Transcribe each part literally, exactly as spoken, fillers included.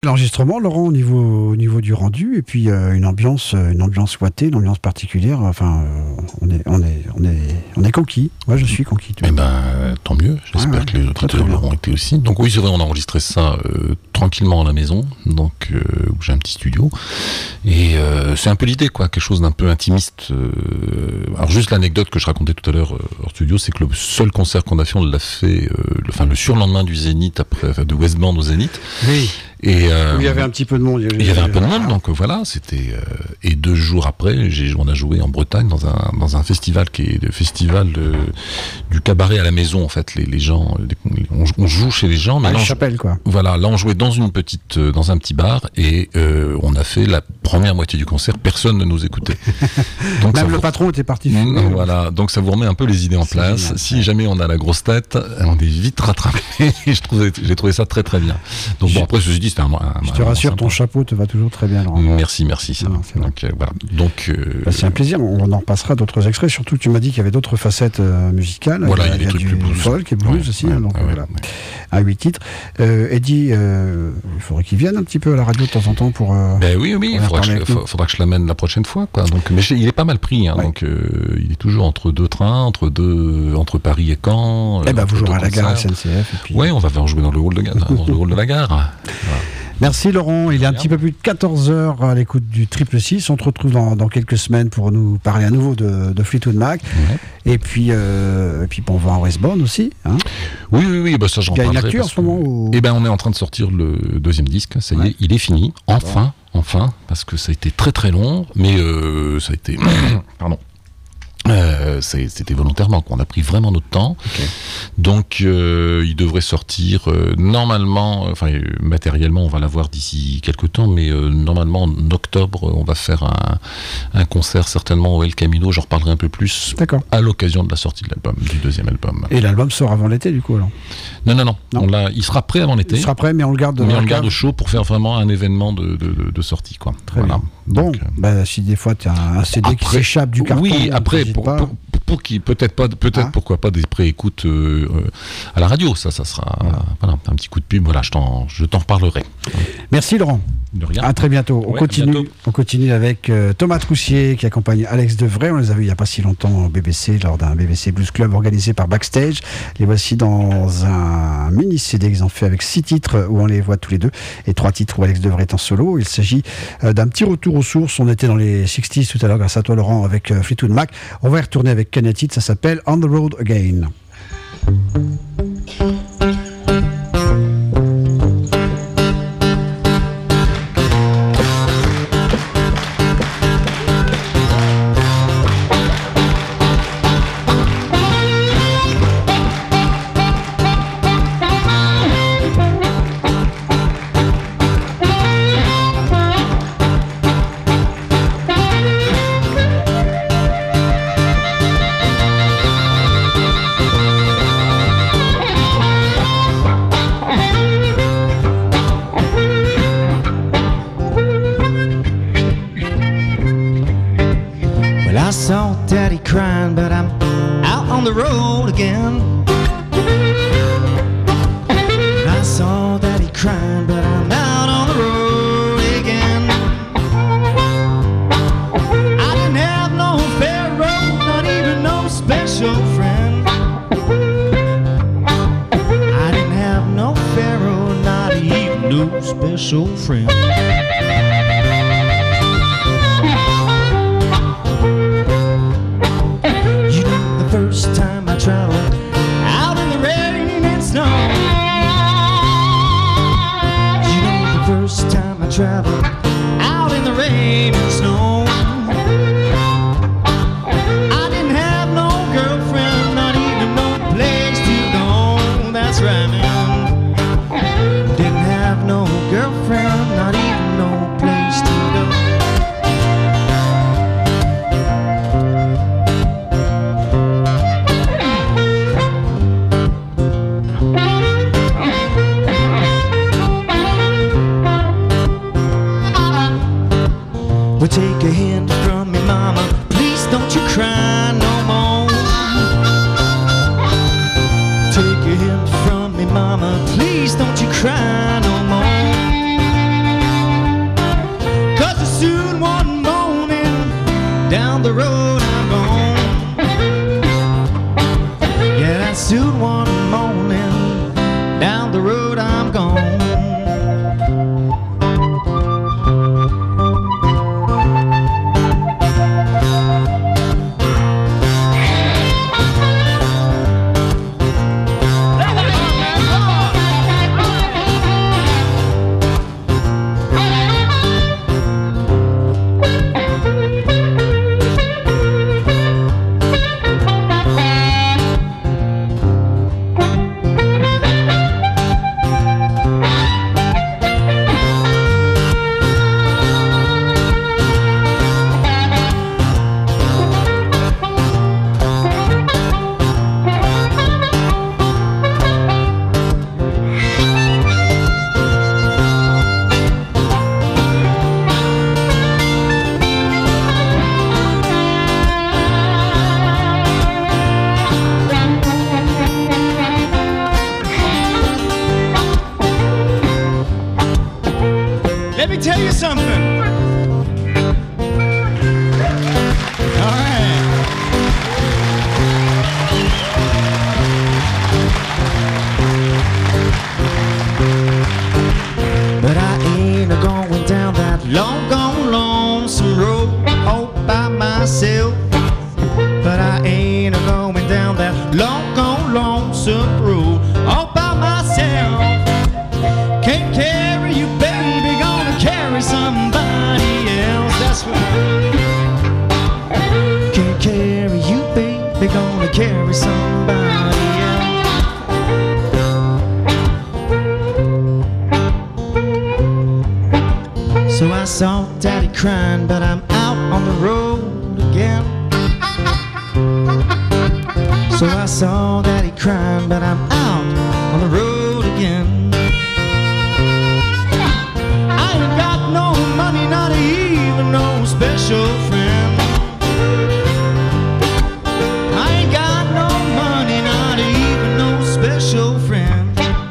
l'enregistrement, Laurent, au niveau, au niveau du rendu, et puis euh, une ambiance, une ambiance ouatée, une ambiance particulière. Enfin, euh, on est, on est, on est, on est conquis. Moi, je suis conquis. Eh ben, tant mieux. J'espère ouais, ouais, que les auditeurs l'auront été aussi. Donc oui, c'est vrai, on a enregistré ça euh, tranquillement à la maison, donc euh, où j'ai un petit studio, et euh, c'est un peu l'idée, quoi, quelque chose d'un peu intimiste. Euh, alors juste l'anecdote que je racontais tout à l'heure euh, hors studio, c'est que le seul concert qu'on a fait, on l'a fait, euh, le, enfin le surlendemain du Zénith, après, enfin, de West Band au Zénith. Oui. Et euh, il y avait un petit peu de monde. Il y avait un peu de monde, donc voilà, c'était. Euh, et deux jours après, j'ai, on a joué en Bretagne dans un dans un festival qui est le festival de, du cabaret à la maison. En fait, les, les gens, les, on, on joue chez les gens. Mais à la chapelle, quoi. Voilà, là on jouait dans une petite, dans un petit bar, et euh, on a fait la première moitié du concert. Personne ne nous écoutait. Donc même le vous... patron était parti. Mmh, voilà, donc ça vous remet un peu les idées en c'est place. Génial, si ouais. jamais on a la grosse tête, on est vite rattrapé. Et je trouvais, j'ai trouvé ça très très bien. Donc bon, après ceci dit, c'était un, un je te rassure, ton chapeau te va toujours très bien, Laurent. Merci, merci. Ça. Non, donc, euh, voilà. Donc, euh... bah, c'est un plaisir, on en repassera d'autres extraits, surtout que tu m'as dit qu'il y avait d'autres facettes euh, musicales. Voilà, il y a, il y a, il y a du blues. folk et blues ouais, aussi, ouais, hein, donc ouais, voilà. Ouais. À huit titres. Euh, Eddie, euh, il faudrait qu'il vienne un petit peu à la radio de temps en temps pour... Euh, ben oui, oui, il faudra, que je, faudra que je l'amène la prochaine fois, quoi. Donc, mais il est pas mal pris, hein, ouais. donc euh, il est toujours entre deux trains, entre, deux, entre Paris et Caen. Eh ben, vous jouerez à la gare S N C F. Puis... Oui, on va faire jouer dans le hall de, dans le hall de la gare. Voilà. Merci Laurent, il est un petit peu plus de quatorze heures à l'écoute du Triple Six. On te retrouve dans, dans quelques semaines pour nous parler à nouveau de, de Fleetwood Mac. Ouais. Et puis, euh, et puis bon, on va en West Band aussi. Hein. Oui, oui, oui, bah ça j'en parlerai. Il y a une actu en ce moment ou... Eh ben, on est en train de sortir le deuxième disque. Ça y ouais. est, il est fini. Enfin, enfin, parce que ça a été très très long, mais euh, ça a été, pardon. Euh, c'était volontairement, on a pris vraiment notre temps. Okay. Donc euh, il devrait sortir euh, normalement, enfin euh, matériellement on va l'avoir d'ici quelques temps, mais euh, normalement en octobre on va faire un, un concert certainement au El Camino, j'en reparlerai un peu plus à l'occasion de la sortie de l'album, du deuxième album. Et l'album sort avant l'été du coup alors? Non, non, non, non. On l'a, il sera prêt avant l'été. Il sera prêt mais on le garde, mais on le garde au chaud pour faire vraiment un événement de, de, de, de sortie, quoi. Très voilà. Bien. Bon, donc, euh, bah, si des fois tu as un C D après, qui s'échappe du carton. Oui, après pour, pour, pour, pour qui peut-être pas, peut-être ah. pourquoi pas des pré-écoutes euh, euh, à la radio, ça, ça sera voilà. Voilà, un petit coup de pub. Voilà, je t'en, je t'en reparlerai. Merci Laurent. De rien. À très bientôt. On ouais, continue. Bientôt. On continue avec euh, Thomas Troussier qui accompagne Alex Devray. On les a vus il n'y a pas si longtemps au B B C lors d'un B B C Blues Club organisé par Backstage. Les voici dans un mini C D qu'ils ont fait avec six titres où on les voit tous les deux et trois titres où Alex Devray est en solo. Il s'agit euh, d'un petit retour aux sources. On était dans les sixties tout à l'heure grâce à toi Laurent avec euh, Fleetwood Mac. On va y retourner avec Kenneth Heat. Ça s'appelle On the Road Again. Crying, but I'm out on the road again. I saw Daddy crying, but I'm out on the road again. I didn't have no fair road, not even no special friend. I didn't have no fair road, not even no special friend. First time I traveled out in the rain and snow. You know the first time I traveled out in the rain and snow. I didn't have no girlfriend, not even no place to go. That's right, man. Didn't have no girlfriend, not even no place to go. Well, take a hint from me, mama, please don't you cry no more. Take a hint from me, mama, please don't you cry no more. the road I'm on. Yeah, that's soon one morning, down the road I'm gone. Let me tell you something. All right. But I ain't a-going down that long gone lonesome road all by myself. But I ain't a-going down that long gone lonesome road all by myself. Can't carry you, baby, gonna carry somebody else. That's right. Can't carry you, baby, gonna carry somebody else. So I saw Daddy crying, but I'm out on the road again. So I saw Daddy crying, but I'm out on the road again. Money, not even no special friend. I ain't got no money, not even no special friend.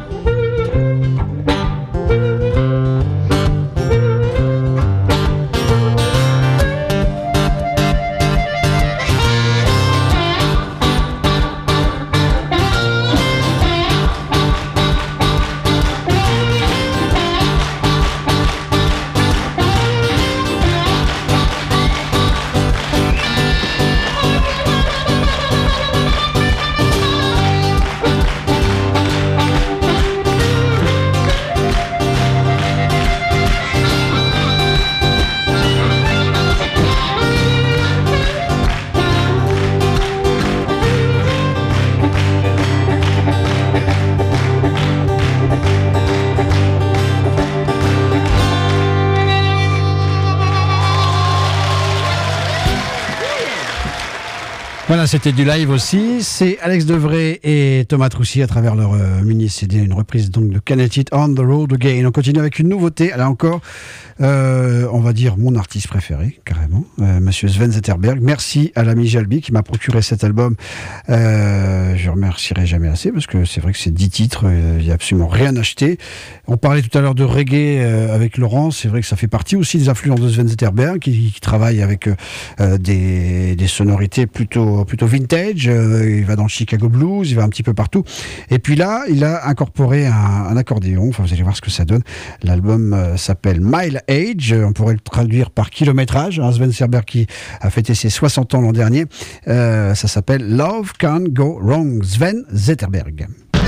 Voilà, c'était du live aussi. C'est Alex Devray et Thomas Troussier à travers leur euh, mini-C D, une reprise donc de Can It It On The Road Again. On continue avec une nouveauté. Là encore, euh, on va dire mon artiste préféré, carrément, euh, Monsieur Sven Zetterberg. Merci à l'ami Jalbi qui m'a procuré cet album. Euh, je remercierai jamais assez parce que c'est vrai que c'est dix titres, il euh, n'y a absolument rien acheté. On parlait tout à l'heure de reggae euh, avec Laurent. C'est vrai que ça fait partie aussi des influences de Sven Zetterberg qui, qui travaille avec euh, des, des sonorités plutôt plutôt vintage, euh, il va dans le Chicago Blues, il va un petit peu partout. Et puis là, il a incorporé un, un accordéon, enfin vous allez voir ce que ça donne. L'album euh, s'appelle Mile Age, on pourrait le traduire par kilométrage. Hein, Sven Zetterberg qui a fêté ses soixante ans l'an dernier. Euh, ça s'appelle Love Can't Go Wrong, Sven Zetterberg.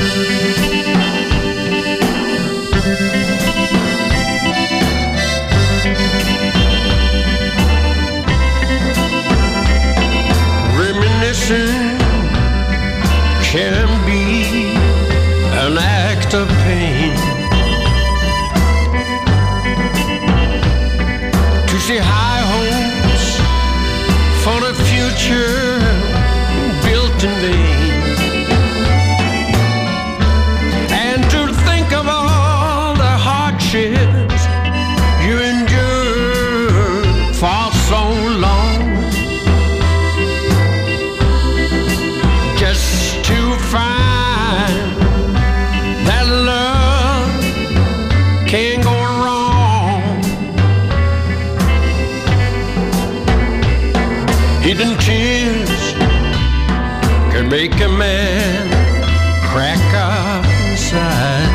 Can be an act of pain to see high hopes for the future built in vain, and to think of all the hardships you endured for so long. Find that love can't go wrong. make a man crack up inside.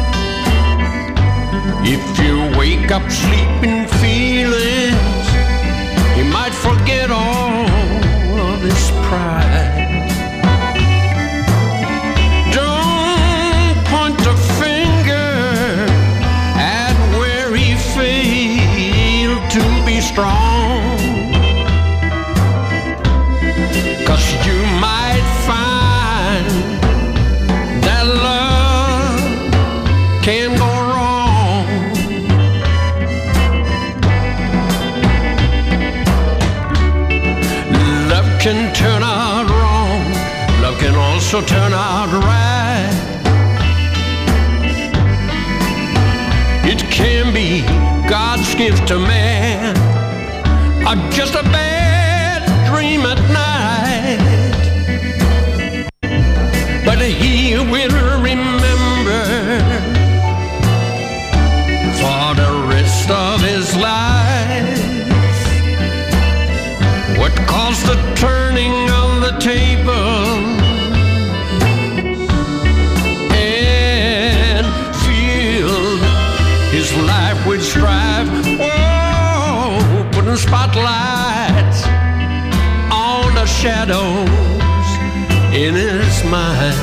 If you wake up sleeping feelings, you might forget all of his pride. Don't point the finger at where he failed to be strong, 'cause you might find that love can go wrong. Love can turn out wrong, love can also turn out right. It can be God's gift to man, or just a bad dream at night. But he will remember for the rest of his life what caused the turning of the table, and filled his life with strife. Oh, putting spotlights on the shadows in his mind.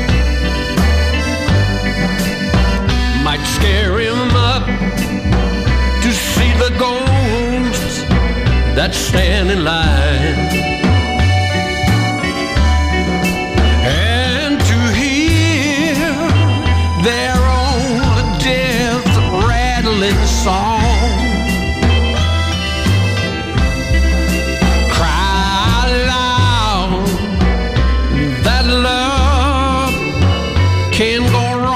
Might scare him up to see the ghosts that stand in line, and to hear their own death rattling song. Cry loud that love can go wrong.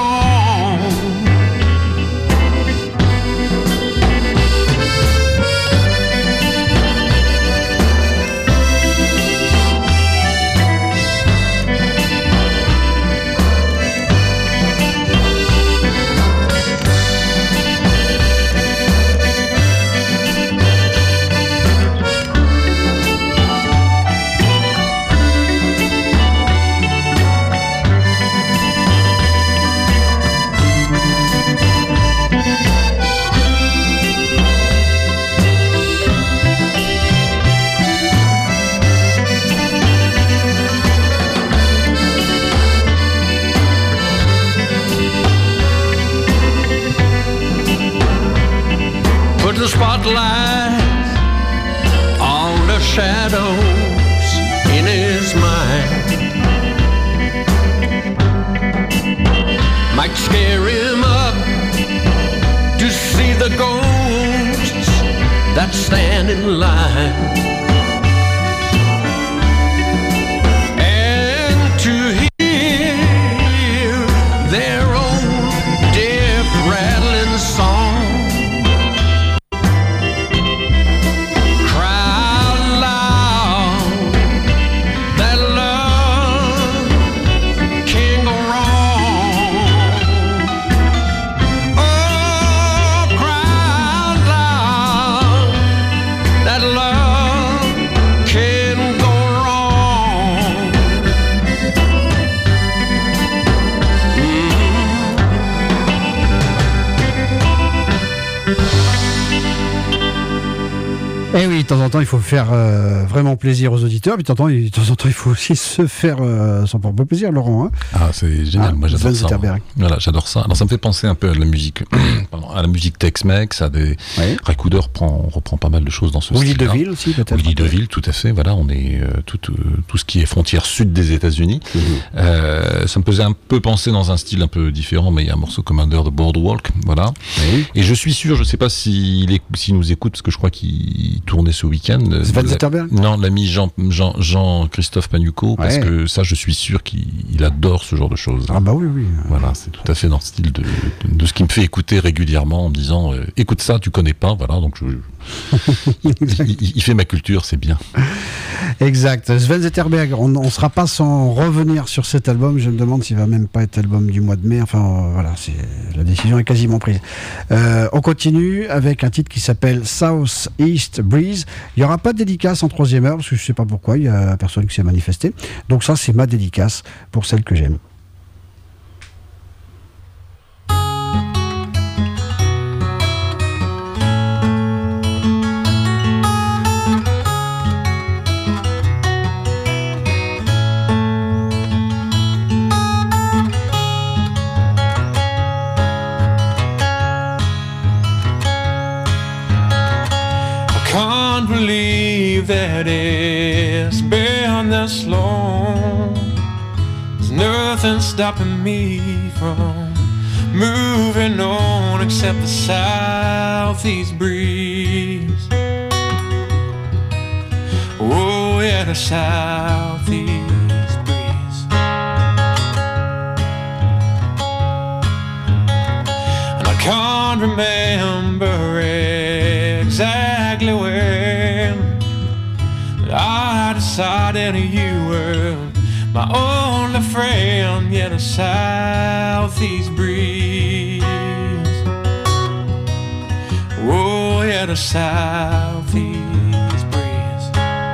Put the spotlight on the shadows in his mind. Might scare him up to see the ghosts that stand in line, and to hear their own death rattling song. Eh oui, de temps en temps, il faut faire euh, vraiment plaisir aux auditeurs, mais de temps en temps, de temps en temps il faut aussi se faire euh, son propre plaisir, Laurent. Hein. Ah, c'est génial, ah, moi j'adore ça. Zetterberg. Voilà, j'adore ça. Alors ça me fait penser un peu à la musique, pardon, à la musique Tex-Mex, à des... Oui. Ray Cooder prend, reprend pas mal de choses dans ce Willie style. Willie DeVille aussi, peut-être. Willie DeVille, tout à fait. Voilà, on est euh, tout, euh, tout ce qui est frontière sud des États-Unis. Mmh. Euh, ça me faisait un peu penser dans un style un peu différent, mais il y a un morceau comme Under the Boardwalk, voilà. Oui. Et je suis sûr, je sais pas s'il est, s'il nous écoute, parce que je crois qu'il tournait ce week-end. Sven Zetterberg ? Non, l'ami Jean, Jean, Jean-Christophe Panucco, parce ouais. que ça, je suis sûr qu'il il adore ce genre de choses. Ah bah oui, oui. Voilà, c'est tout à fait dans le style de, de, de ce qui me fait écouter régulièrement en me disant euh, écoute ça, tu connais pas, voilà, donc je, il, il, il fait ma culture, c'est bien. Exact. Sven Zetterberg, on ne sera pas sans revenir sur cet album. Je me demande s'il va même pas être album du mois de mai. Enfin, euh, voilà, c'est, la décision est quasiment prise. Euh, on continue avec un titre qui s'appelle South East Breeze. Il n'y aura pas de dédicace en troisième heure, parce que je ne sais pas pourquoi, il n'y a personne qui s'est manifesté. Donc ça, c'est ma dédicace pour celle que j'aime. That it's been this long. There's nothing stopping me from moving on except the southeast breeze. Oh yeah, the southeast breeze. And I can't remember exactly when I decided you were my only friend, yeah, the southeast breeze. Oh, yeah, the southeast breeze.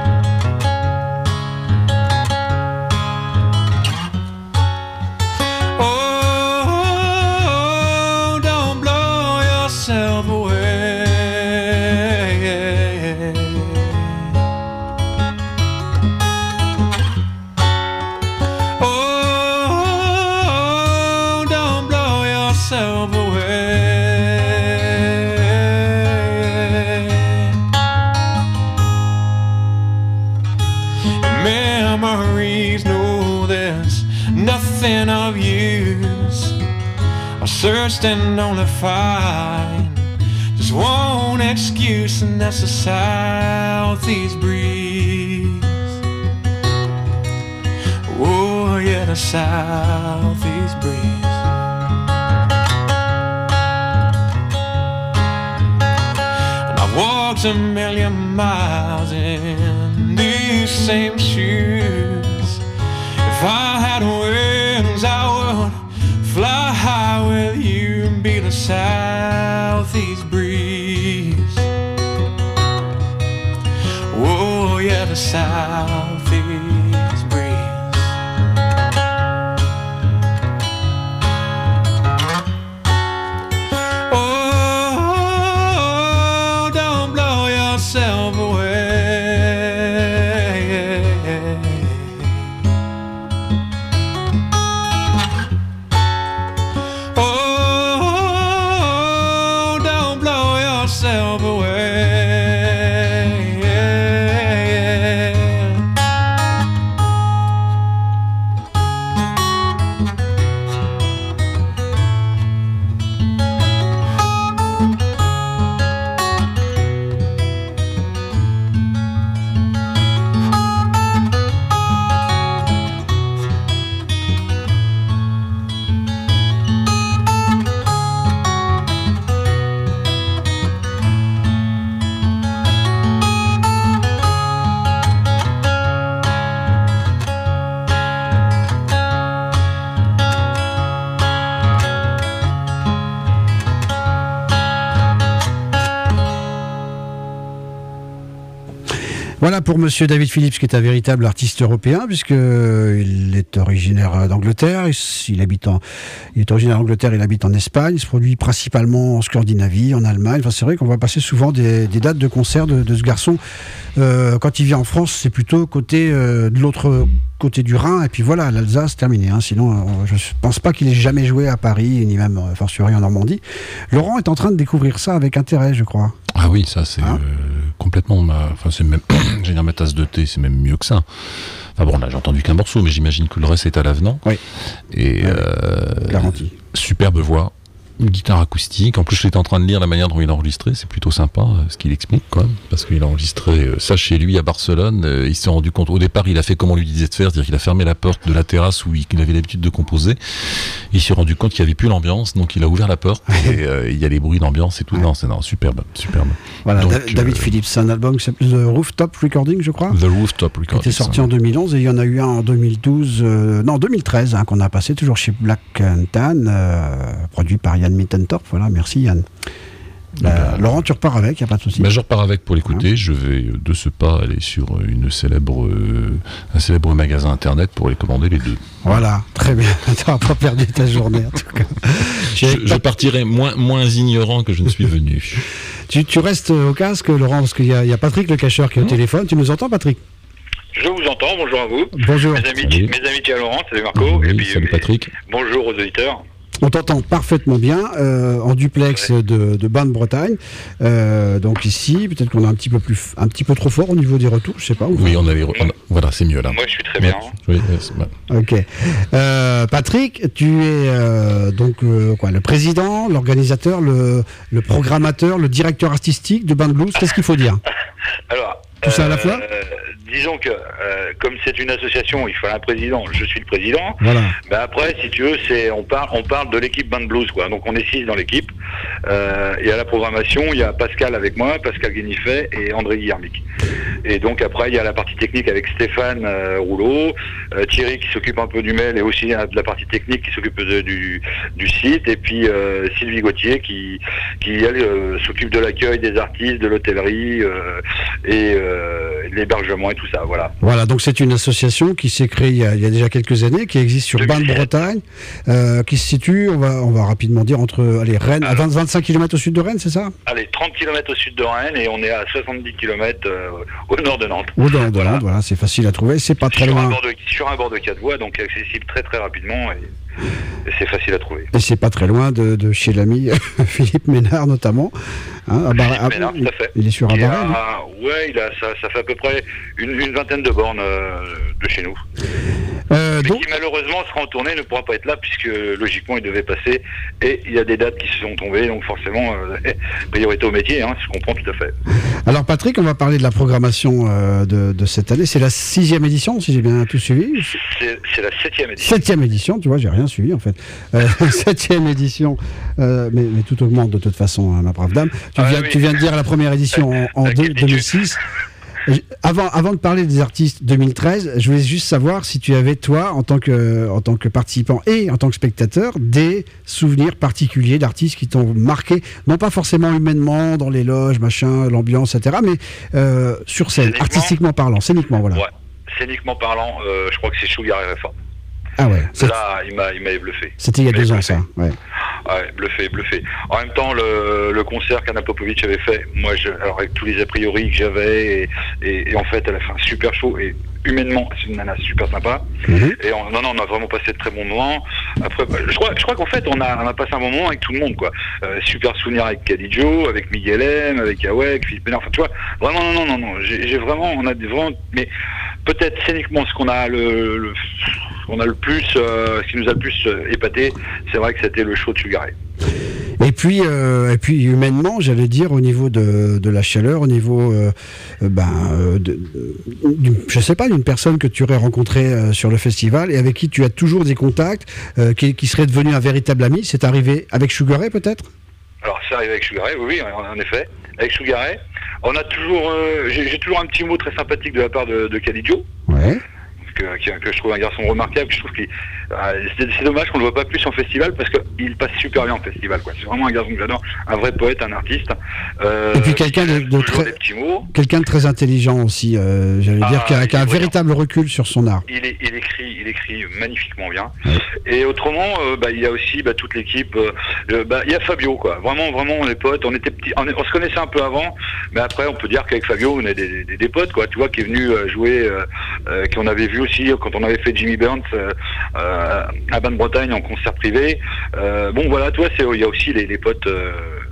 Oh, don't blow yourself away. Of use, I searched and only find just one excuse, and that's the southeast breeze. Oh yeah, the southeast breeze. And I've walked a million miles in these same shoes. If I had wings, I would fly high with you and be the southeast breeze. Oh yeah, the southeast breeze. Oh, don't blow yourself away. Voilà pour monsieur David Phillips, qui est un véritable artiste européen, puisqu'il est originaire d'Angleterre, il, habite en, il est originaire d'Angleterre, il habite en Espagne, il se produit principalement en Scandinavie, en Allemagne. Enfin, c'est vrai qu'on va passer souvent des, des dates de concert de, de ce garçon. Euh, quand il vient en France, c'est plutôt côté, euh, de l'autre côté du Rhin, et puis voilà, l'Alsace, terminé. Hein. Sinon, euh, je ne pense pas qu'il ait jamais joué à Paris, ni même, euh, fortiori en Normandie. Laurent est en train de découvrir ça avec intérêt, je crois. Ah oui, ça c'est... Hein euh... complètement ma, enfin c'est même, j'ai dire ma tasse de thé, c'est même mieux que ça. Enfin bon, là j'ai entendu qu'un morceau, mais j'imagine que le reste est à l'avenant. Oui. Et ouais, euh, garanti. Superbe voix, une guitare acoustique. En plus, j'étais en train de lire la manière dont il a enregistré. C'est plutôt sympa euh, ce qu'il explique quand même, parce qu'il a enregistré euh, ça chez lui à Barcelone. Euh, il s'est rendu compte. Au départ, il a fait comme on lui disait de faire, c'est-à-dire qu'il a fermé la porte de la terrasse où il, il avait l'habitude de composer. Il s'est rendu compte qu'il n'y avait plus l'ambiance, donc il a ouvert la porte et euh, il y a les bruits d'ambiance et tout. Ouais. Non, c'est non, superbe, superbe. Voilà, donc, da- David euh, Phillips, c'est un album qui s'appelle The Rooftop Recording, je crois. The Rooftop Recording. Qui était sorti en deux mille onze et il y en a eu un en deux mille douze, euh, non deux mille treize, hein, qu'on a passé toujours chez Black and Tan, euh, produit par Yann Mittentorp. Voilà, merci Yann. Bah, bah, Laurent, tu repars avec, il n'y a pas de souci. Bah, je repars avec pour l'écouter. Hein. Je vais de ce pas aller sur une célèbre, euh, un célèbre magasin internet pour les commander les deux. Voilà, très bien. Tu n'auras pas perdu ta journée en tout cas. je, je partirai moins, moins ignorant que je ne suis venu. tu, tu restes au casque, Laurent, parce qu'il y, y a Patrick le cacheur qui est au mmh. téléphone. Tu nous entends, Patrick ? Je vous entends, bonjour à vous. Bonjour. Mes amis, mes amis Thierry Laurent, salut Marco. Oui, et puis, salut Patrick. Bonjour aux auditeurs. On t'entend parfaitement bien, euh, en duplex ouais. de, de Bas-de-Bretagne. Euh, donc ici, peut-être qu'on est un petit peu plus, un petit peu trop fort au niveau des retours, je sais pas. Oui, on avait, on a, voilà, c'est mieux là. Moi, je suis très bien. Ouais. Oui, c'est bien. Ok. Euh, Patrick, tu es euh, donc euh, quoi, le président, l'organisateur, le, le programmateur, le directeur artistique de Band Blues. Qu'est-ce qu'il faut dire ? Alors. Tout ça à la fois euh, Disons que, euh, comme c'est une association, il faut un président, je suis le président. Voilà. Ben après, si tu veux, c'est, on, parle, on parle de l'équipe Band Blues, quoi. Donc on est six dans l'équipe. Euh, et à la programmation, il y a Pascal avec moi, Pascal Guénifet et André Guillermic. Et donc après, il y a la partie technique avec Stéphane euh, Rouleau, euh, Thierry qui s'occupe un peu du mail et aussi euh, de la partie technique qui s'occupe de, du, du site. Et puis euh, Sylvie Gauthier qui, qui elle, euh, s'occupe de l'accueil des artistes, de l'hôtellerie euh, et euh, de l'hébergement et tout ça. Voilà. Voilà, donc c'est une association qui s'est créée il y a, il y a déjà quelques années, qui existe sur Bas-de-Bretagne, euh, qui se situe, on va, on va rapidement dire, entre allez, Rennes, à vingt à vingt-cinq kilomètres au sud de Rennes, c'est ça ? Allez, trente kilomètres au sud de Rennes et on est à soixante-dix kilomètres euh, au nord de Nantes. Au nord de voilà. Nantes, voilà, c'est facile à trouver, c'est pas très sur loin. Un bord de, sur un bord de quatre voies, donc accessible très très rapidement et, et c'est facile à trouver. Et c'est pas très loin de, de chez l'ami Philippe Ménard notamment. Hein, à Bar- Philippe à, Ménard, tout à fait. Il est sur il Abaret. a, ouais, il a, ça, ça fait à peu près une, une vingtaine de bornes euh, de chez nous. Euh, Mais donc... qui malheureusement sera en tournée, ne pourra pas être là puisque logiquement il devait passer et il y a des dates qui se sont tombées, donc forcément euh, priorité au métier, hein, je comprends tout à fait. Alors Patrick, on va parler de la programmation euh, de, de cette année. C'est la sixième édition, si j'ai bien tout suivi. C'est, c'est la septième édition. Septième édition, tu vois, j'ai rien suivi en fait. Euh, septième édition, euh, mais, mais tout augmente de toute façon, hein, ma brave dame. Tu, ah, viens, oui. tu viens de dire la première édition en, en deux, deux mille six. Avant, avant de parler des artistes deux mille treize, je voulais juste savoir si tu avais, toi, en tant que, en tant que participant et en tant que spectateur, des souvenirs particuliers d'artistes qui t'ont marqué, non pas forcément humainement, dans les loges, machin, l'ambiance, et cetera, mais euh, sur scène, scéniquement, artistiquement parlant, scéniquement, voilà. Ouais, scéniquement parlant, euh, je crois que c'est Sugar R F A. Ah ouais. Là, il m'a, il m'avait bluffé. C'était il y a deux ans, ça. Ouais. Ouais, bluffé, bluffé. En même temps, le, le concert qu'Anna Popovic avait fait, moi, je, alors avec tous les a priori que j'avais, et, et, et en fait, elle a fait un super show, et humainement, c'est une nana super sympa. Mm-hmm. Et on, non, non, on a vraiment passé de très bons moments. Après, je crois, je crois qu'en fait, on a, on a passé un bon moment avec tout le monde, quoi. Euh, super souvenir avec Kadijo, avec Miguel M, avec Yahweh, avec Philippe Ménard. Enfin, tu vois, vraiment, non, non, non, non. J'ai, j'ai vraiment, on a des vraiment, mais peut-être scéniquement, ce qu'on a le, le on a le plus, euh, ce qui nous a le plus euh, épaté, c'est vrai que c'était le show de Sugar Ray. Et puis, euh, et puis humainement, j'allais dire au niveau de, de la chaleur, au niveau, euh, ben, euh, de, de, je sais pas, d'une personne que tu aurais rencontrée euh, sur le festival et avec qui tu as toujours des contacts, euh, qui, qui serait devenu un véritable ami. C'est arrivé avec Sugar Ray peut-être ? Alors c'est arrivé avec Sugar Ray, oui, oui, en, en effet, avec Sugar Ray. On a toujours, euh, j'ai, j'ai toujours un petit mot très sympathique de la part de, de Kadijo. Ouais. Que, que, que je trouve un garçon remarquable. Je trouve qu'il, euh, c'est, c'est dommage qu'on ne le voit pas plus en festival parce qu'il passe super bien en festival, quoi. C'est vraiment un garçon que j'adore, un vrai poète, un artiste. Euh, et puis quelqu'un de, de très, quelqu'un de très intelligent aussi, euh, j'allais ah, dire, qui a, qui a un véritable recul sur son art. Il, est, il écrit, il écrit magnifiquement bien. Ouais. Et autrement, euh, bah, il y a aussi bah, toute l'équipe. Euh, bah, il y a Fabio, quoi. Vraiment, vraiment, on est potes. On était petits, on, est, on se connaissait un peu avant, mais après, on peut dire qu'avec Fabio, on est des, des, des potes, quoi. Tu vois, qui est venu euh, jouer, euh, euh, qu'on avait vu aussi quand on avait fait Jimmy Burns euh, euh, à Bas-de-Bretagne en concert privé. Euh, bon voilà, toi, c'est il y a aussi les, les potes, euh,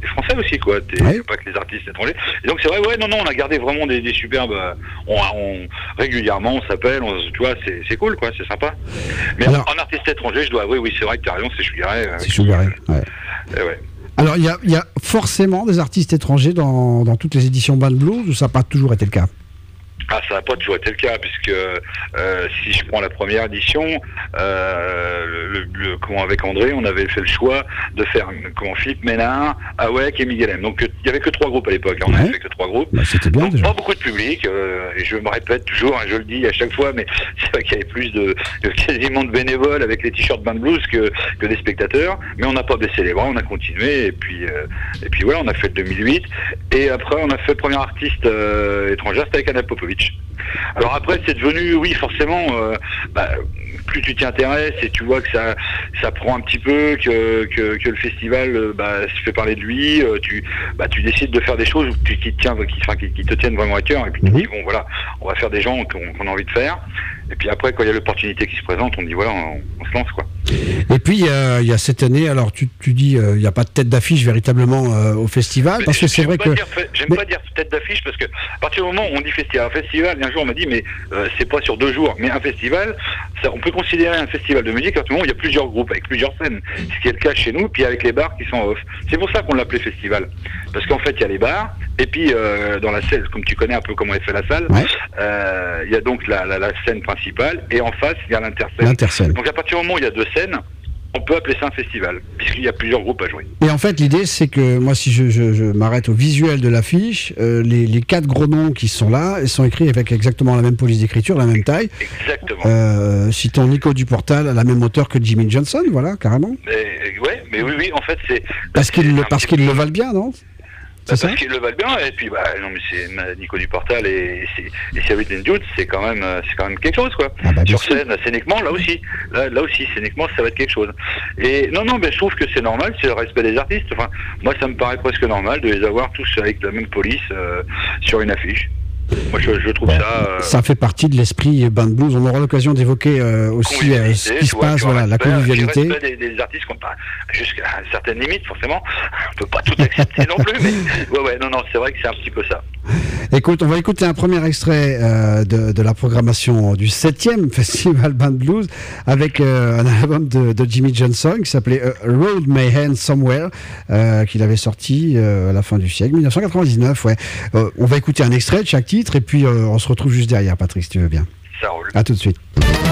t'es français aussi, quoi. T'es Ouais. pas que les artistes étrangers. Et donc c'est vrai, ouais, non, non, on a gardé vraiment des, des superbes. euh, On, on régulièrement, on s'appelle, on- tu vois, c'est, c'est cool, quoi, c'est sympa. Mais Alors- en, en artiste étranger, je dois avouer, oui, c'est vrai que t'as raison, c'est Sugar Ray. euh, C'est Sugar Ray, ouais. eh ouais. Alors, il y a, il y a forcément des artistes étrangers dans, dans toutes les éditions Band Blues, ou ça n'a pas toujours été le cas? Ah, ça n'a pas toujours été le cas, puisque euh, si je prends la première édition, euh, le, le- comment, avec André, on avait fait le choix de faire comment, Philippe Ménard, Awek et Miguel M. Donc il n'y avait que trois groupes à l'époque, hein, on Ouais. n'avait fait que trois groupes. Bah, c'était bien Donc déjà. pas beaucoup de public, euh, et je me répète toujours, hein, je le dis à chaque fois, mais c'est vrai qu'il y avait plus de, de quasiment de bénévoles avec les t-shirts Band Blues que, que des spectateurs, mais on n'a pas baissé les bras, on a continué, et puis, euh, et puis voilà, on a fait le deux mille huit, et après on a fait le premier artiste euh, étranger, c'était avec Anna Popovic. Alors après c'est devenu, oui forcément, euh, bah, plus tu t'y intéresses et tu vois que ça, ça prend un petit peu, que, que, que le festival euh, bah, se fait parler de lui, euh, tu, bah, tu décides de faire des choses qui, qui, te tiennent, qui, enfin, qui, qui te tiennent vraiment à cœur, et puis tu te Mhm. dis bon voilà, on va faire des gens qu'on, qu'on a envie de faire, et puis après quand il y a l'opportunité qui se présente, on dit voilà, on, on se lance quoi. Et puis, il y a, il y a cette année, alors tu, tu dis, euh, il n'y a pas de tête d'affiche véritablement euh, au festival, parce que c'est J'aime vrai pas que... dire fait- j'aime mais- pas dire tête d'affiche parce que à partir du moment où on dit festival, un festival, un jour on m'a dit mais euh, c'est pas sur deux jours, mais un festival, ça, on peut considérer un festival de musique à partir du moment où il y a plusieurs groupes avec plusieurs scènes, ce qui est le cas chez nous, puis avec les bars qui sont off. C'est pour ça qu'on l'appelait festival, parce qu'en fait il y a les bars et puis euh, dans la scène, comme tu connais un peu comment est fait la salle, Ouais. euh, il y a donc la, la, la scène principale et en face il y a l'interscène. L'interscène. Donc à partir du moment où il y a deux scènes, on peut appeler ça un festival, puisqu'il y a plusieurs groupes à jouer. Et en fait, l'idée, c'est que moi, si je, je- je m'arrête au visuel de l'affiche, euh, les, les quatre gros noms qui sont là, ils sont écrits avec exactement la même police d'écriture, la même taille. Exactement. Euh, citant Nico Duportal à la même hauteur que Jimmy Johnson, voilà, carrément. Mais, ouais, mais oui, oui, en fait, c'est. Parce qu'ils c'est le, un parce petit qu'ils peu- le valent bien, non? Bah, C'est ça? parce qu'ils le valent bien, et puis, bah, non, mais c'est ma- Nico Duportal et, et, et Cyril Dendude, c'est quand même, euh, c'est quand même quelque chose, quoi. Ah bah, bien Sur sûr. scène, scéniquement, là aussi. Là, là aussi, scéniquement, ça va être quelque chose. Et non, non, mais je trouve que c'est normal, c'est le respect des artistes. Enfin, moi, ça me paraît presque normal de les avoir tous avec la même police euh, sur une affiche. Moi, je, je trouve Bon, ça. euh, Ça fait partie de l'esprit Band Blues. On aura l'occasion d'évoquer euh, aussi euh, ce qui tu se vois, passe, tu vois, voilà, la respect, convivialité. le respect des, des artistes qui ont pas jusqu'à une certaine limite, forcément. On peut pas tout accepter non plus, mais ouais, ouais, non, non, c'est vrai que c'est un petit peu ça. Écoute, on va écouter un premier extrait euh, de, de la programmation du septième Festival Band Blues avec euh, un album de, de Jimmy Johnson qui s'appelait euh, Road May End Somewhere, euh, qu'il avait sorti euh, à la fin du siècle, dix-neuf cent quatre-vingt-dix-neuf. Ouais. Euh, on va écouter un extrait de chaque titre et puis euh, on se retrouve juste derrière, Patrick, si tu veux bien. Ça roule. À tout de suite.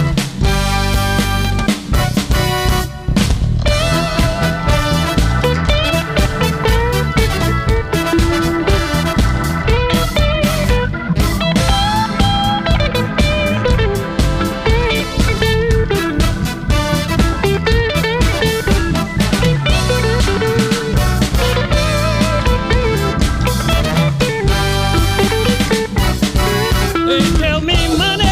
They tell me money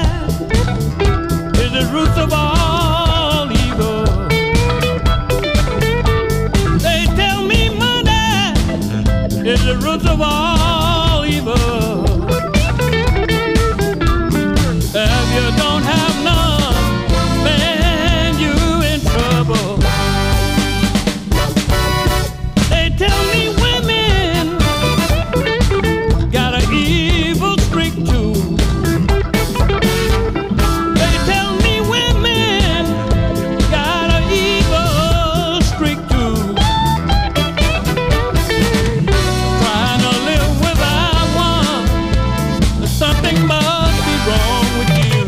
is the root of all evil. They tell me money is the root of all evil. If you don't have none, man, you in trouble. They tell me women got an evil streak too. They tell me women got an evil streak too. Trying to live without one, something must be wrong with you.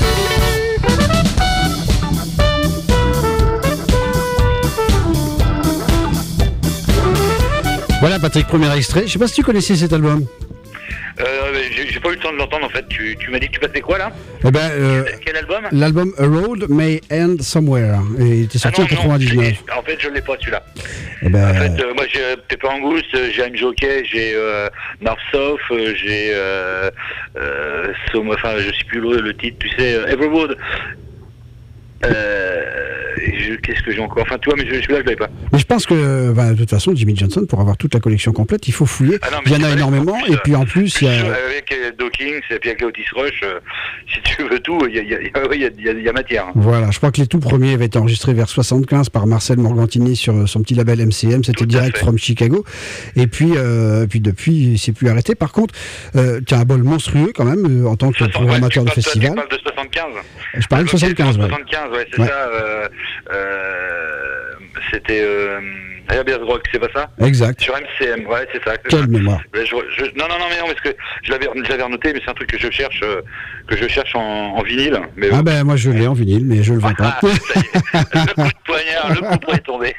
Voilà, Patrick, premier extrait. Je sais pas si tu connaissais cet album. Euh, j'ai, j'ai pas eu le temps de l'entendre en fait. Tu, tu m'as dit que tu passais quoi là? Eh ben, euh, Quel album? l'album A Road May End Somewhere. Et il était sorti Ah en quatre-vingt-dix-neuf. j'ai- en fait, je l'ai pas celui-là. Eh ben, En fait, euh, moi j'ai Pepper Angus, euh, j'ai I'm Jockey, j'ai euh, North South, euh, j'ai euh, euh, Some- enfin je sais plus le, le titre, tu sais, euh, Everwood. Euh, et je- qu'est-ce que j'ai encore? Enfin, tu vois, mais je, celui-là, je l'avais pas. Mais je pense que, bah, de toute façon, Jimmy Johnson, pour avoir toute la collection complète, il faut fouiller. Ah non, mais Il y en c'est a vrai, énormément, en plus, et puis en plus, il y a. Avec euh, Dawkins et puis avec Otis Rush, euh, si tu veux tout, il y a, il y, a, il y, a, il y, a, il y a- il y a matière. hein. Voilà, je crois que les tout premiers avaient été enregistrés vers soixante-quinze par Marcel Morgantini sur son petit label M C M, c'était Tout à direct fait. from Chicago. Et puis, euh, puis depuis, il s'est plus arrêté. Par contre, euh, tu as un bol monstrueux quand même, euh, en tant que soixante, programmateur ouais, de tu parles- festival. Tu parles de soixante-quinze. Je parlais de soixante-quinze, ouais. soixante-quinze, ouais, c'est Ouais. ça. Euh, euh, c'était euh, Herbert Rock, c'est pas ça? Exact. Sur M C M, ouais, c'est ça. c'est Quelle ça. mémoire. Ouais, je- je- non, non, non, mais non, parce que je l'avais, je l'avais noté, mais c'est un truc que je cherche, euh, que je cherche en, en vinyle. Mais Ah ben, moi je l'ai en vinyle, mais je le vends pas. Ah, ça y est. Le coup de poignard, le coup est tombé.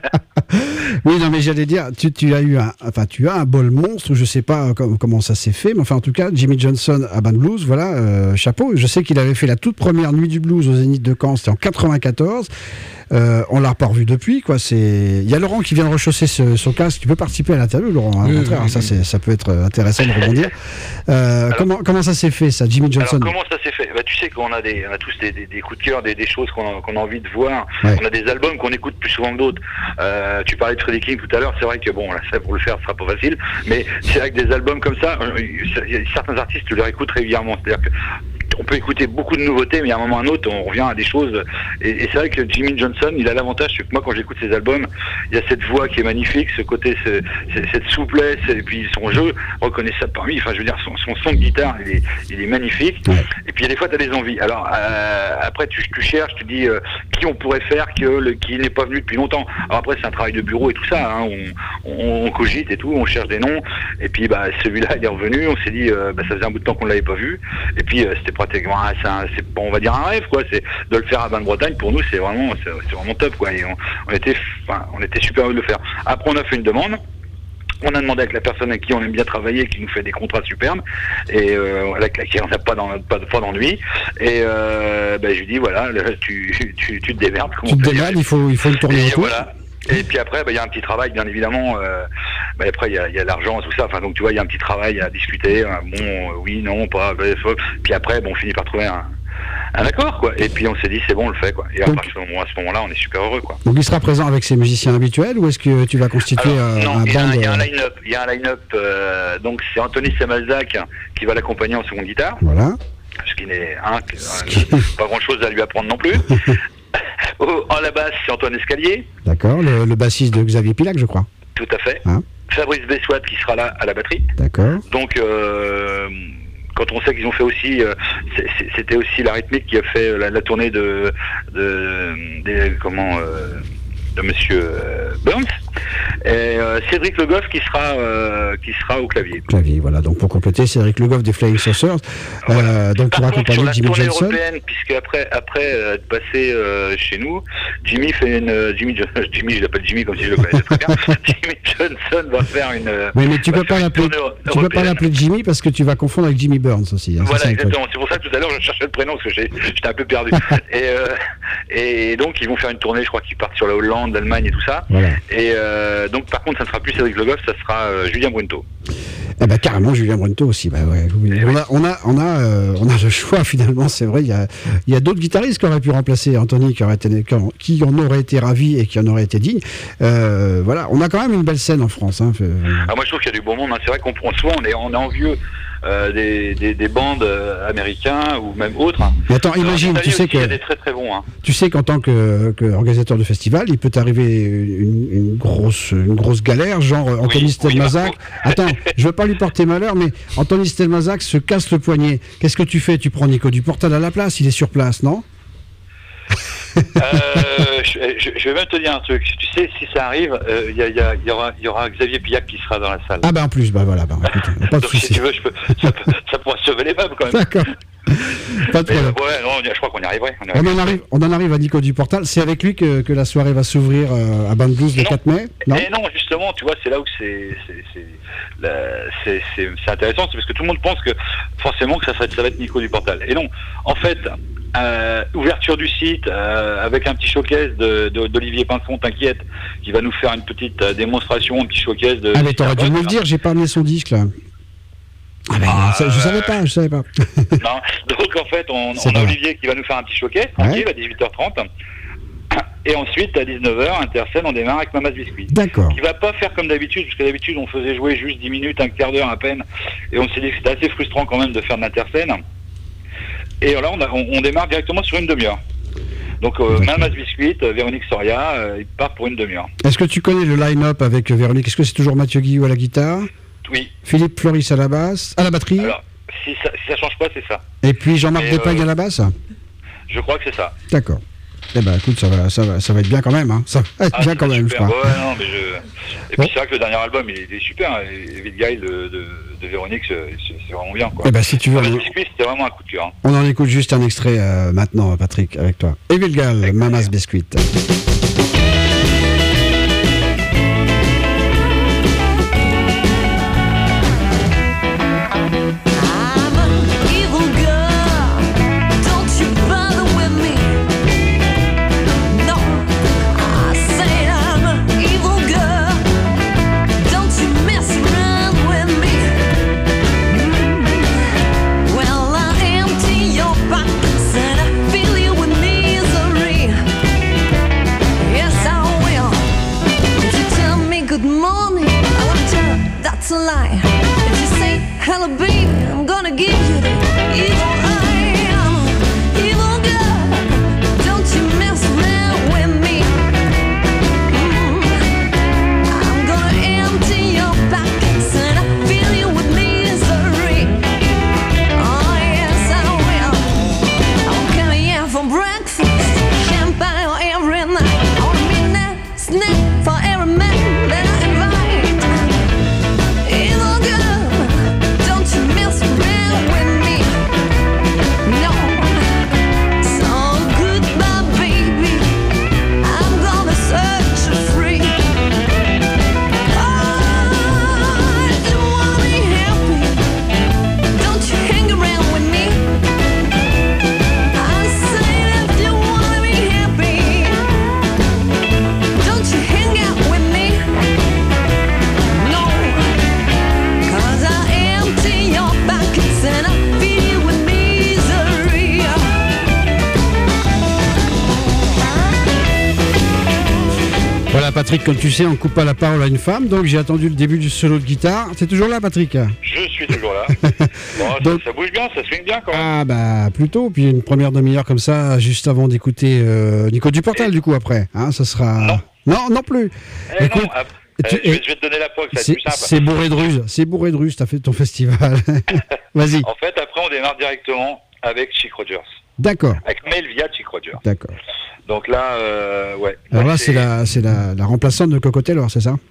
Oui, non, mais j'allais dire, tu, tu as eu un, enfin, tu as un bol monstre. Je sais pas com- comment ça s'est fait, mais enfin, en tout cas, Jimmy Johnson à Band Blues, voilà, euh, chapeau. Je sais qu'il avait fait la toute première nuit du blues au Zénith de Caen, c'était en quatre-vingt-quatorze. Euh, on l'a pas revu depuis, quoi. C'est, il y a Laurent qui vient de rechausser ce- son casque. Tu peux participer à l'interview, Laurent. Hein, au Oui, contraire, oui, ça, oui. c'est, ça peut être intéressant de rebondir. Euh, Alors- comment, comment ça s'est fait, ça, Jimmy Johnson? Alors comment ça s'est fait? Bah, tu sais qu'on a des, on a tous des, des, des coups de cœur, des, des choses qu'on a, qu'on a envie de voir. Ouais. On a des albums qu'on écoute plus souvent que d'autres. Euh, tu parlais de Freddie King tout à l'heure. C'est vrai que bon, là, ça pour le faire, ce sera pas facile. Mais c'est vrai que des albums comme ça, euh, il y a certains artistes, tu les écoutes régulièrement. C'est-à-dire que on peut écouter beaucoup de nouveautés, mais à un moment ou à un autre, on revient à des choses. Et, et c'est vrai que Jimmy Johnson, il a l'avantage, c'est que moi, quand j'écoute ses albums, il y a cette voix qui est magnifique, ce côté, ce, ce- cette souplesse, et puis son jeu, reconnaissable par lui. Enfin, je veux dire, son, son son de guitare, il est, il est magnifique. Ouais. Et puis, il y a des fois, tu as des envies. Alors, euh, après, tu, tu cherches, tu dis euh, qui on pourrait faire que le, qui n'est pas venu depuis longtemps. Alors après, c'est un travail de bureau et tout ça. Hein, on, on, on cogite et tout, on cherche des noms. Et puis, bah, celui-là, il est revenu. On s'est dit, euh, bah, ça faisait un bout de temps qu'on l'avait pas vu. Et puis, euh, c'était pratiquement, ah, c'est un- c'est, on va dire un rêve, quoi. C'est de le faire à Bain-de-Bretagne. Pour nous, c'est vraiment, c'est, c'est vraiment top, quoi. Et on, on était, enfin, on était super heureux de le faire. Après, on a fait une demande. On a demandé avec la personne avec qui on aime bien travailler, qui nous fait des contrats superbes, et euh, avec laquelle on n'a pas, d'en- pas, de- pas d'ennui. Et euh, ben, je lui dis, voilà, là, tu, tu, tu te démerdes. comme Tu on te peut dire. démerdes, il faut, il faut le tourner Et autour. voilà. Et puis après, bah, il y a un petit travail, bien évidemment. Euh, bah, après, il y a, il y a l'argent, tout ça. Enfin, donc tu vois, il y a un petit travail à discuter. Hein, bon, euh, oui, non, pas. Bah, faut- puis après, bon, on finit par trouver un, un accord, quoi. Et puis on s'est dit, c'est bon, on le fait, quoi. Et à, Donc- partir de ce moment- à ce moment-là, on est super heureux, quoi. Donc il sera présent avec ses musiciens habituels, ou est-ce que tu vas constituer Alors, euh, non, un il y a band un, il y a un euh, line-up. Il y a un line-up. euh, donc c'est Anthony Samalzak qui va l'accompagner en seconde guitare. Voilà. Ce qui n'est hein, que- Ce qui- euh, pas grand-chose à lui apprendre non plus. Au- en la basse, c'est Antoine Escalier. D'accord, le, le bassiste de Xavier Pilac, je crois. Tout à fait. Hein. Fabrice Bessoit qui sera là à la batterie. D'accord. Donc, euh, quand on sait qu'ils ont fait aussi, euh, c'est- c'est- c'était aussi la rythmique qui a fait la, la tournée de, de, des- comment, euh, de Monsieur euh, Burns. Et euh, Cédric Le Goff qui sera, euh, qui sera au clavier. Clavier, voilà. Donc pour compléter, Cédric Le Goff des Flying Saucers, euh, Voilà. donc Par pour contre, accompagner sur la Jimmy tournée Johnson. européenne, puisque après, après euh, être passé euh, chez nous, Jimmy fait une, euh, Jimmy, Jo- Jimmy, je l'appelle Jimmy comme si je le connaissais très bien. Jimmy Johnson va faire une. euh, Oui, mais tu va peux pas faire une l'appeler. tournée Tu peux pas européenne. l'appeler Jimmy parce que tu vas confondre avec Jimmy Burns aussi. hein, c'est Voilà, ça, le truc. exactement. C'est pour ça que tout à l'heure, je cherchais le prénom parce que j'ai- j'étais un peu perdu. et, euh, et donc, ils vont faire une tournée, je crois qu'ils partent sur la Hollande, l'Allemagne et tout ça. Voilà. Et euh, donc, par contre, ça ne sera plus Cédric Le Goff, ça sera euh, Julien Brunto. Eh ben carrément Julien Brunto aussi. Bah ouais, oui. Eh on, oui. a, on a, on a, euh, on a le choix finalement. C'est vrai. Il y a, il y a d'autres guitaristes qui auraient pu remplacer Anthony, qui, aurait été, qui en- qui en auraient été ravis et qui en auraient été dignes. Euh, voilà, on a quand même une belle scène en France. Hein. Euh, Ah, moi, je trouve qu'il y a du bon monde. Hein. C'est vrai qu'on prend souvent, on est, on est envieux euh, des, des, des bandes euh, américains ou même autres. hein. Mais attends, Euh, en imagine, Italie tu sais aussi, il y a que, des très très bons. Hein. tu sais qu'en tant que, que organisateur de festival, il peut t'arriver une, une grosse, une grosse galère, genre euh, Anthony Oui, Stelmazac. oui, Attends, je veux pas lui porter malheur, mais Anthony Stelmazac se casse le poignet. Qu'est-ce que tu fais? Tu prends Nico Duportal à la place, il est sur place, non? Euh, je, je- je vais même te dire un truc. Tu sais, si ça arrive, euh, il y, a- il y a- il y aura, il y aura Xavier Pillac qui sera dans la salle. Ah bah en plus, bah voilà, bah, écoute, pas de Donc, si souci. tu veux, je peux, ça, peut- ça pourra sauver les meubles quand même. D'accord. Pas de Mais, euh, problème. ouais, non, je crois qu'on y arriverait. On y On arriverait. en, arrive, on en arrive à Nico Duportal. C'est avec lui que, que la soirée va s'ouvrir euh, à Band Blues le Non. quatre mai? Non. Et non, justement, tu vois, c'est là où c'est c'est- c'est- la- c'est- c'est- c'est intéressant, c'est parce que tout le monde pense que forcément que ça, serait- ça va être Nico Duportal. Et non, en fait, euh, ouverture du site euh, avec un petit showcase de- de- d'Olivier Pinson, t'inquiète, qui va nous faire une petite euh, démonstration, un petit showcase de. Ah mais t'aurais dû me le dire, j'ai pas amené son disque là. Ah ben, Ah, ça, je euh, savais pas, je savais pas. Non. Donc en fait, on, C'est on a pas Olivier qui va nous faire un petit showcase, tranquille, à dix-huit heures trente. Et ensuite, à dix-neuf heures, Intercène, on démarre avec Mamas Biscuit. D'accord. Qui va pas faire comme d'habitude, parce que d'habitude, on faisait jouer juste dix minutes, un quart d'heure à peine. Et on s'est dit que c'était assez frustrant quand même de faire de l'Intercène. Et là, on, a, on, on démarre directement sur une demi-heure. Donc, euh, Mamas Biscuit, euh, Véronique Soria, euh, ils partent pour une demi-heure. Est-ce que tu connais le line-up avec Véronique? Est-ce que c'est toujours Mathieu Guillou à la guitare? Oui. Philippe Floris à la basse, à la batterie? Alors, si ça, si ça change pas, c'est ça. Et puis Jean-Marc Despagne euh, à la basse? Je crois que c'est ça. D'accord. Eh ben écoute, ça va, ça va, ça va être bien quand même, hein. Ça va être Ah, bien quand même, super. je crois. Ouais, non, mais je... Et puis Bon. c'est vrai que le dernier album, il est super. Hein. Evil Guy de, de, de Véronique, c'est c'est vraiment bien, quoi. Eh ben si tu veux, Mamas on, Biscuit, c'était vraiment un coup de cœur. Hein. on en écoute juste un extrait euh, maintenant, Patrick, avec toi. Evil Gal, Mamas Biscuit. I'm an evil girl. Don't you bother with me. No, I say I'm an evil girl. Don't you mess around with me. Mm. Well, I empty your pockets and I fill you with misery. Yes, I will. If you tell me good morning, I will tell you that's a lie. If you say hello, baby, I'm gonna give you the evil eye. I'm an evil girl. Don't you mess around with me. Mm. I'm gonna empty your pockets and I fill you with misery. Oh yes, I will. I'm coming here for breakfast, champagne every night. I wanna be that snack for every man that I invite. Evil girl, don't you mess around with me. No. So goodbye, baby. I'm gonna set you free. Oh, if you wanna be happy, don't you hang around with me. I said if you wanna be happy, don't you hang out with me. No. Cause I empty your pockets and I fill you with misery. Voilà, Patrick, comme tu sais, on coupe pas la parole à une femme, donc j'ai attendu le début du solo de guitare. T'es toujours là, Patrick? Je suis toujours là. Bon, ça, Donc- ça bouge bien, ça swing bien quand même. Ah bah plutôt, puis une première demi-heure comme ça, juste avant d'écouter euh, Nico Duportal, Et- du coup, après. Hein, ça sera... Non. non, non plus. Eh écoute, non, ah, tu- euh, je, vais, je vais te donner la preuve, ça va être C'est plus simple. c'est bourré de ruse, c'est bourré de ruse, t'as fait ton festival. Vas-y. En fait, après, on démarre directement avec Chick Rogers. D'accord, Avec Melvia Chick Rogers. d'accord. Donc là, euh, ouais. Alors Ouais, là, c'est la, c'est la, la remplaçante de Coco Taylor, c'est ça?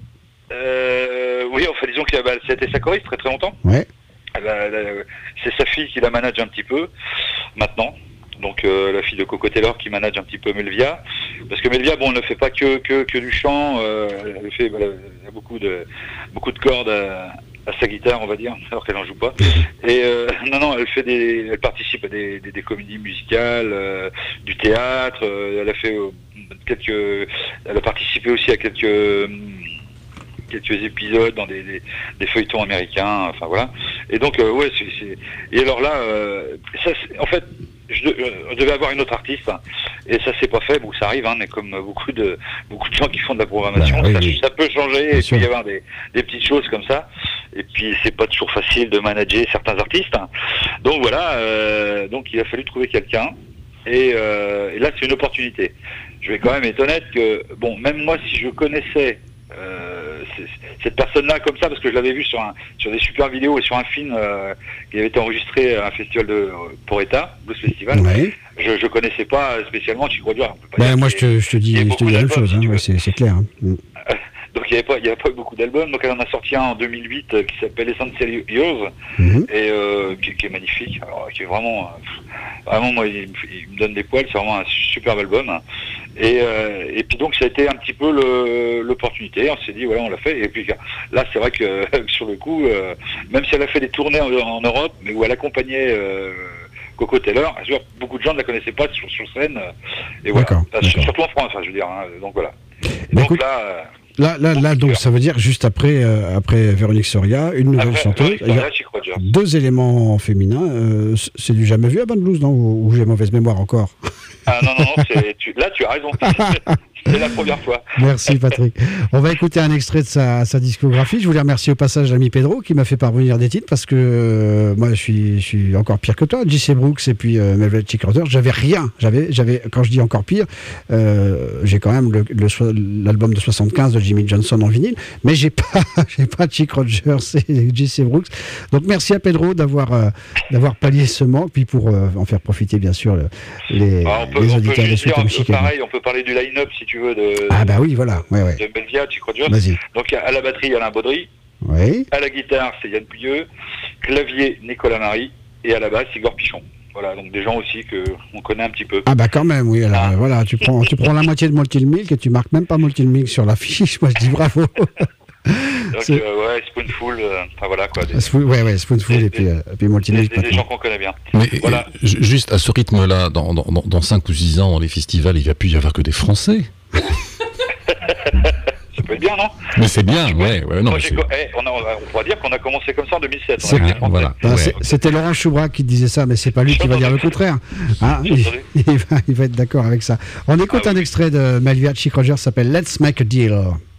Euh, oui, enfin, disons que bah, c'était sa choriste très très longtemps. Ouais. Elle a- elle a- C'est sa fille qui la manage un petit peu, maintenant. Donc euh, la fille de Coco Taylor qui manage un petit peu Melvia. Parce que Melvia, bon, elle ne fait pas que, que, que du chant, euh, elle fait voilà, elle a beaucoup de, beaucoup de cordes à, à sa guitare, on va dire, alors qu'elle n'en joue pas. Et euh, non, non, elle fait des, elle participe à des, des, des comédies musicales, euh, du théâtre. euh, elle a fait euh, quelques, elle a participé aussi à quelques euh, quelques épisodes dans des, des, des feuilletons américains, enfin voilà. Et donc euh, ouais, c'est, c'est... et alors là, euh, ça, c'est- en fait, je, de- euh, je devais avoir une autre artiste, hein, et ça s'est pas fait. Bon, ça arrive, hein, mais comme beaucoup de beaucoup de gens qui font de la programmation, Bah, oui, ça, oui. ça peut changer, Bien et sûr. puis y avoir des, des petites choses comme ça. Et puis c'est pas toujours facile de manager certains artistes. hein. Donc voilà, euh, donc il a fallu trouver quelqu'un. Et, euh, et là, c'est une opportunité. Je vais quand même être honnête que, bon, même moi, si je connaissais euh, c- cette personne-là comme ça, parce que je l'avais vu sur, un, sur des super vidéos et sur un film euh, qui avait été enregistré à un festival de Porreta, Blues Festival, Ouais. je, je connaissais pas spécialement Chick Rogers. on peut pas Bah, dire moi, qu'il je y ait- te, je te dis, il y a je te beaucoup dis la même d'albums, chose, si hein, tu ouais, veux. c'est c'est clair. hein. Mm. Donc il n'y avait pas, il y avait pas beaucoup d'albums. Donc elle en a sorti un en deux mille huit euh, qui s'appelle Essential Years Mhm. et euh, qui, qui est magnifique. Alors qui est vraiment, euh, vraiment moi il, me- il me donne des poils. C'est vraiment un superbe album. Et, euh, et puis donc ça a été un petit peu le- l'opportunité. On s'est dit voilà, on l'a fait. Et puis là c'est vrai que sur le coup, euh, même si elle a fait des tournées en, en Europe, mais où elle accompagnait euh, Coco Taylor, je veux dire, beaucoup de gens ne la connaissaient pas sur, sur scène. Et voilà. D'accord, Enfin, d'accord. surtout en France, hein, je veux dire. hein. Donc voilà. Et Bah, donc écoute, là. euh, Là, là, là, donc ça veut dire juste après, euh, après Véronique Soria, une nouvelle Après, chanteuse. Véronique Il y a- Soria, Chick Rogers. Rogers. Deux éléments féminins. Euh, c'est du jamais vu à Band Blues, non? Ou, ou j'ai mauvaise mémoire encore? Ah non, non, non, c'est, tu, là tu as raison. C'est la première fois. Merci Patrick. On va écouter un extrait de sa, sa discographie. Je voulais remercier au passage l'ami Pedro qui m'a fait parvenir des titres parce que euh, moi je suis, je suis encore pire que toi. J C Brooks et puis euh, Velvet Chick Rogers, j'avais rien. J'avais, j'avais, quand je dis encore pire, euh, j'ai quand même le, le, l'album de soixante-quinze de Jimmy Johnson en vinyle, mais j'ai pas, j'ai pas Chick Rogers et J C Brooks. Donc merci à Pedro d'avoir, euh, d'avoir pallié ce manque, puis pour euh, en faire profiter bien sûr le, les, Alors, on peut, les on peut auditeurs de juste Sweet dire, Home Chicago. pareil, on peut parler du line-up si tu veux de, Ah bah oui, voilà. Ouais, ouais. de Belvia, Chick Rogers. Vas-y. Donc à la batterie Alain Baudry, Oui. à la guitare c'est Yann Pouilleux, clavier Nicolas Marie et à la basse Igor Pichon. Voilà, donc des gens aussi que on connaît un petit peu. Ah bah quand même, oui. Alors, Ah. euh, voilà, tu prends, tu prends la moitié de Multi Milk et tu marques même pas Multi Milk sur la fiche. Moi, je dis bravo. Donc c'est- euh, ouais, Spoonful, euh, enfin voilà quoi, des, Spoon- ouais, ouais, Spoonful des- et puis, euh, et puis Multi des, Milk des- des maintenant. gens qu'on connaît bien. Mais Voilà. euh, ju- juste à ce rythme-là, dans, dans, dans- dans cinq ou six ans, dans les festivals, il va plus y avoir que des Français. Ça peut être bien, non? Mais c'est bien, ouais, ouais, non. Moi, mais j'ai c'est- co- eh, on, a- on pourra dire qu'on a commencé comme ça en deux mille sept. On C'est- a été hein, français. voilà. Ben, Ouais. c'est- C'était Laurent Choubrac qui disait ça, mais c'est pas lui qui va dire le contraire. Hein, J'ai il, entendu. il va, il va être d'accord avec ça. On écoute Ah un oui. extrait de Melvia Chick Rogers, s'appelle Let's Make a Deal.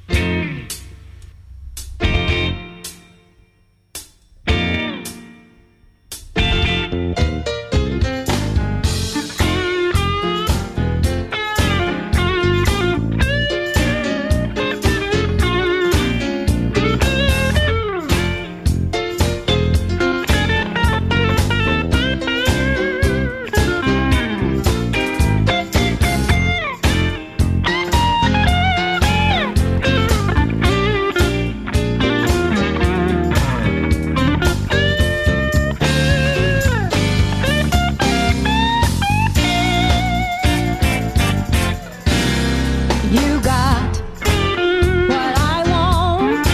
You got what I want,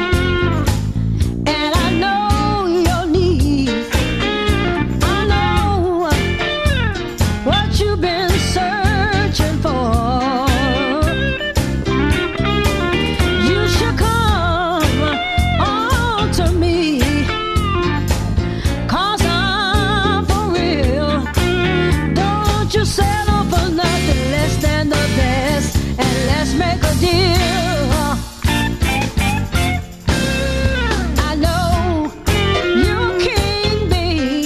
and I know your needs. I know what you've been searching for. You should come on to me, 'cause I'm for real. Don't you settle for nothing less than the best, and let's make a deal. I know you can be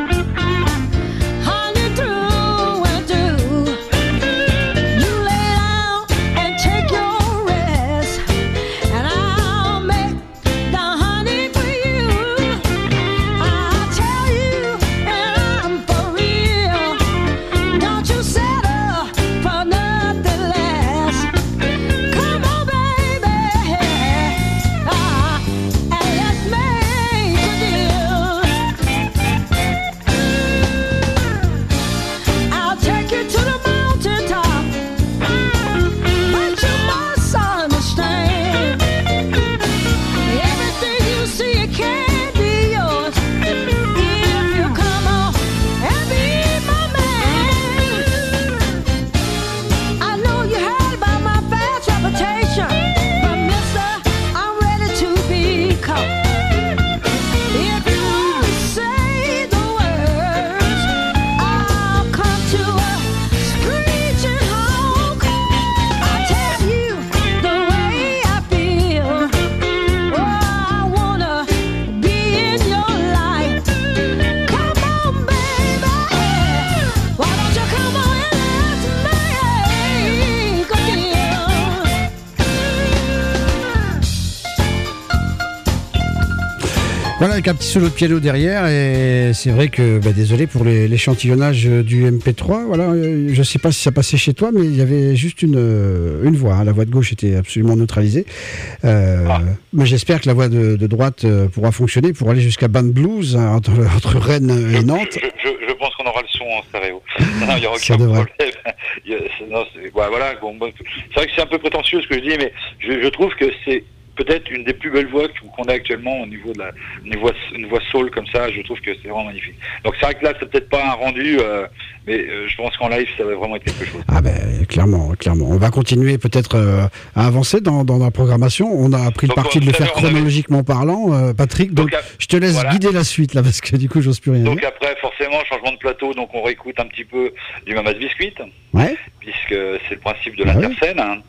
honey through and through. You lay down and take your rest, and I'll make the honey for you. I tell you, and I'm for real. Don't you settle for nothing less. Come on, baby, ah, and let's make a deal. I'll take you to the mountaintop, but you must understand, everything you see it can't be yours if you come on and be my man. I know you heard about my fast reputation, but mister, I'm ready to be caught. If you only say the words, I'll come to a screeching halt. I'll tell you the way I feel. Oh, I wanna be in your life. Come on, baby. Why don't you come on and let's make a deal? Voilà, avec un petit solo de piano derrière, et c'est vrai que, bah, désolé pour les- l'échantillonnage euh, du M P trois, voilà, euh, je sais pas si ça passait chez toi, mais il y avait juste une, euh, une voix, hein. La voix de gauche était absolument neutralisée. Euh, Ah. Mais j'espère que la voix de, de droite euh, pourra fonctionner pour aller jusqu'à Band Blues, hein, entre, entre Rennes et Nantes. Je, je- je pense qu'on aura le son en stéréo. Non, il n'y aura Ça aucun devrait. problème. Il y a- c'est- non, c'est- ouais, voilà, bon, bon, c'est vrai que c'est un peu prétentieux ce que je dis, mais je, je trouve que c'est peut-être une des plus belles voix qu'on a actuellement au niveau de la une voix, une voix soul comme ça. Je trouve que c'est vraiment magnifique. Donc c'est vrai que là, c'est peut-être pas un rendu, euh, mais euh, je pense qu'en live, ça va vraiment être quelque chose. Ah ben clairement, clairement. On va continuer peut-être euh, à avancer dans, dans la programmation. On a pris le Donc, parti on- de le tout à faire l'heure, on avait- chronologiquement parlant, euh, Patrick. Donc, Donc, à- je te laisse voilà. guider la suite là, parce que du coup, j'ose plus rien Donc dire. après, forcément, changement de plateau, donc on réécoute un petit peu du Mamas Biscuit, Ouais. puisque c'est le principe de Ah ouais. l'interscène. Hein.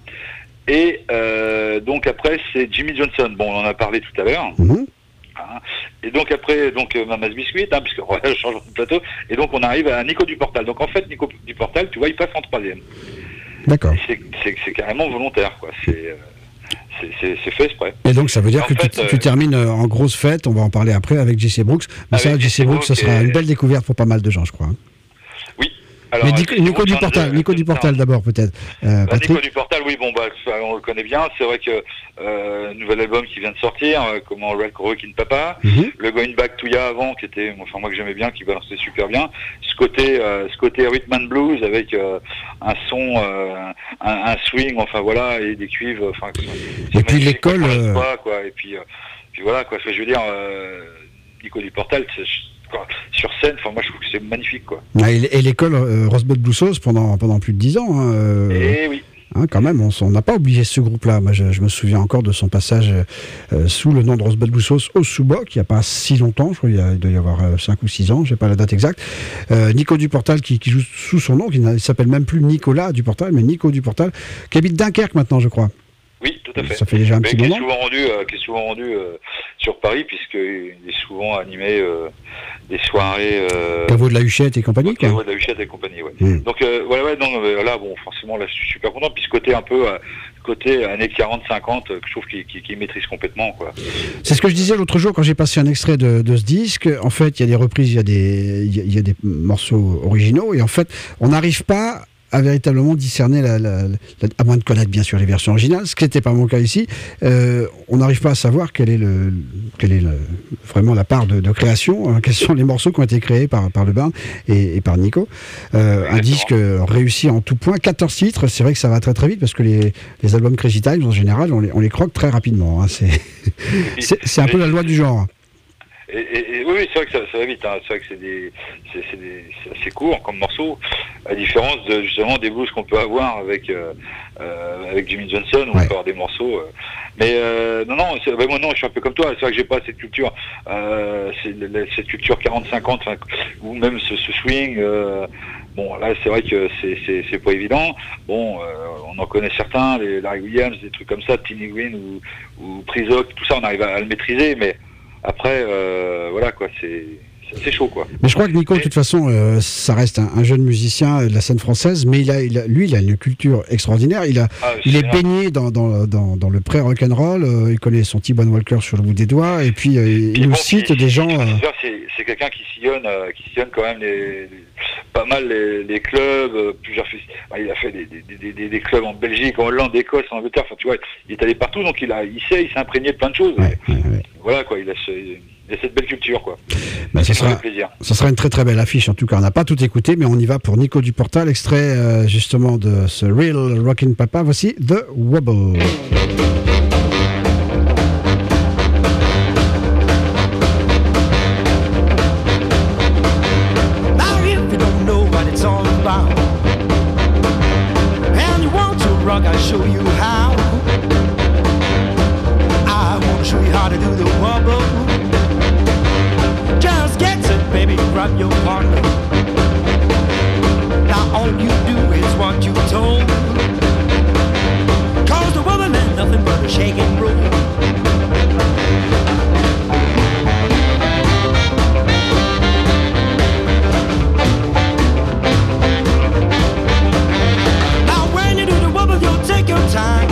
Et euh, donc après, c'est Jimmy Johnson. Bon, on en a parlé tout à l'heure. Mhm. Hein. Et donc après, donc euh, Mamas Biscuit, hein, puisque voilà, changement de plateau. Et donc on arrive à Nico du Portal. Donc en fait, Nico du Portal, tu vois, il passe en troisième. D'accord. Et C'est, c'est, c'est carrément volontaire, quoi. C'est, euh, c'est, c'est, c'est fait exprès. Et donc, ça veut dire En que fait, tu, euh, tu termines euh, en grosse fête. On va en parler après avec J C Brooks. Mais ça, Avec J C J C Brooks, ce Brooks sera et- une belle découverte pour pas mal de gens, je crois. hein. Oui. Alors, Mais euh, Nico, J C Nico Brooks, du hein, Portal, je- Nico du Portal d'abord peut-être. Euh, Bah, Patrick. Nico du Portal, oui, bon, bah, ça, on le connaît bien. C'est vrai que euh, nouvel album qui vient de sortir, euh, comment Red Rockin' Papa, Mhm. le Going Back to Ya avant, qui était, enfin moi que j'aimais bien, qui balançait super bien. Ce côté, euh, ce côté rhythm and blues avec euh, un son, euh, un, un swing, enfin voilà, et des cuivres. Enfin, c'est- c'est Et puis magnifique, l'école, quoi, euh, quoi, quoi. Et puis, euh, puis voilà, quoi. Je veux dire, euh, Nico du Portal, c'est, quoi, sur scène, enfin moi je trouve que c'est magnifique, quoi. Ah, et et l'école euh, Rosebud Blue Sauce pendant, pendant plus de dix ans. hein, euh, Et oui. hein, quand même, on s- on n'a pas oublié ce groupe-là. Moi, je, je me souviens encore de son passage euh, sous le nom de Rosebud Blue Sauce au Sous-Boc, il n'y a pas si longtemps, je crois qu'il y a- il doit y avoir cinq ou six ans, je n'ai pas la date exacte. Euh, Nico Duportal qui, qui joue sous son nom, qui ne s'appelle même plus Nicolas Duportal, mais Nico Duportal, qui habite Dunkerque maintenant, je crois. Oui, tout à fait. Ça fait déjà un Mais petit qui est moment. souvent rendu, euh, qui est souvent rendu euh, sur Paris, puisqu'il est souvent animé euh, des soirées euh, Caveau de la Huchette et au compagnie, quoi. Caveau de la Huchette et compagnie. Ouais. Mm. Donc, euh, ouais, ouais, non, mais là, bon, forcément, là, je suis super content, puis ce côté un peu, euh, côté années quarante cinquante, euh, que je trouve qu'il qu'il- qu'il maîtrise complètement, quoi. C'est ce que je disais l'autre jour quand j'ai passé un extrait de, de ce disque. En fait, il y a des reprises, il y a des, il y a, il y a des morceaux originaux, et en fait, on n'arrive pas à véritablement discerner, la, la- la- à moins de connaître bien sûr les versions originales, ce qui n'était pas mon cas ici, euh, on n'arrive pas à savoir quelle est, le, quelle est le, vraiment la part de, de création, hein, quels sont les morceaux qui ont été créés par, par Le Barn et, et par Nico. Euh, un Exactement. disque euh, réussi en tout point, quatorze titres, c'est vrai que ça va très très vite parce que les, les albums Crazy Times en général, on les, on les croque très rapidement. hein, c'est c'est- c'est un peu la loi du genre. Et, et- et oui, oui, c'est vrai que ça, ça va vite. Hein. C'est vrai que c'est des, c'est, c'est des, c'est assez court comme morceau, à différence de justement des blues qu'on peut avoir avec euh, euh, avec Jimmy Johnson, où Ouais. on peut avoir des morceaux. euh. Mais euh, non, non, c'est, bah, moi non, je suis un peu comme toi. C'est vrai que j'ai pas cette culture, euh, c'est, le- le- cette culture quarante cinquante, ou même ce, ce swing. euh, Bon, là, c'est vrai que c'est, c'est, c'est pas évident. Bon, euh, on en connaît certains, les Larry Williams, des trucs comme ça, Tiny Green ou, ou Prisoc, tout ça, on arrive à, à le maîtriser, mais après, euh, voilà, quoi, c'est, c'est, c'est chaud, quoi. Mais je crois que Nico, de toute façon, euh, ça reste un, un jeune musicien de la scène française, mais il a, il a- lui, il a une culture extraordinaire. Il, a, Ah, il c'est est énorme. baigné dans, dans, dans, dans le pré-rock'n'roll. euh, il connaît son T-Bone Walker sur le bout des doigts. Et puis, euh, il Puis nous bon, cite puis, des gens. puis, euh, C'est, c'est quelqu'un qui sillonne, euh, qui sillonne quand même les, les- pas mal les, les clubs, euh, plusieurs fes- bah, il a fait des, des, des, des, des clubs en Belgique, en Hollande, Écosse, en Angleterre. Enfin, tu vois, il est allé partout, donc il a, il sait, il s'est imprégné de plein de choses. ouais, ouais, ouais. Voilà, quoi, il a, ce- il a cette belle culture, quoi. Ben, ça, Ça fait sera, plaisir. ça sera une très très belle affiche. En tout cas, on n'a pas tout écouté, mais on y va pour Nico Duportal, extrait euh, justement de ce Real Rockin' Papa. Voici The Wobble. Now if you don't know what it's all about, and you want to rock, I'll show you how. I want to show you how to do the wobble. Just get it, baby, grab your partner. Now all you do is what you told. Cause the wobble ain't nothing but a shake and roll. Now when you do the wobble, you'll take your time.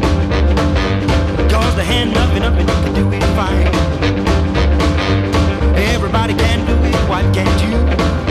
Cause the hand nothing up and you can do it fine. Everybody can do it, why can't you?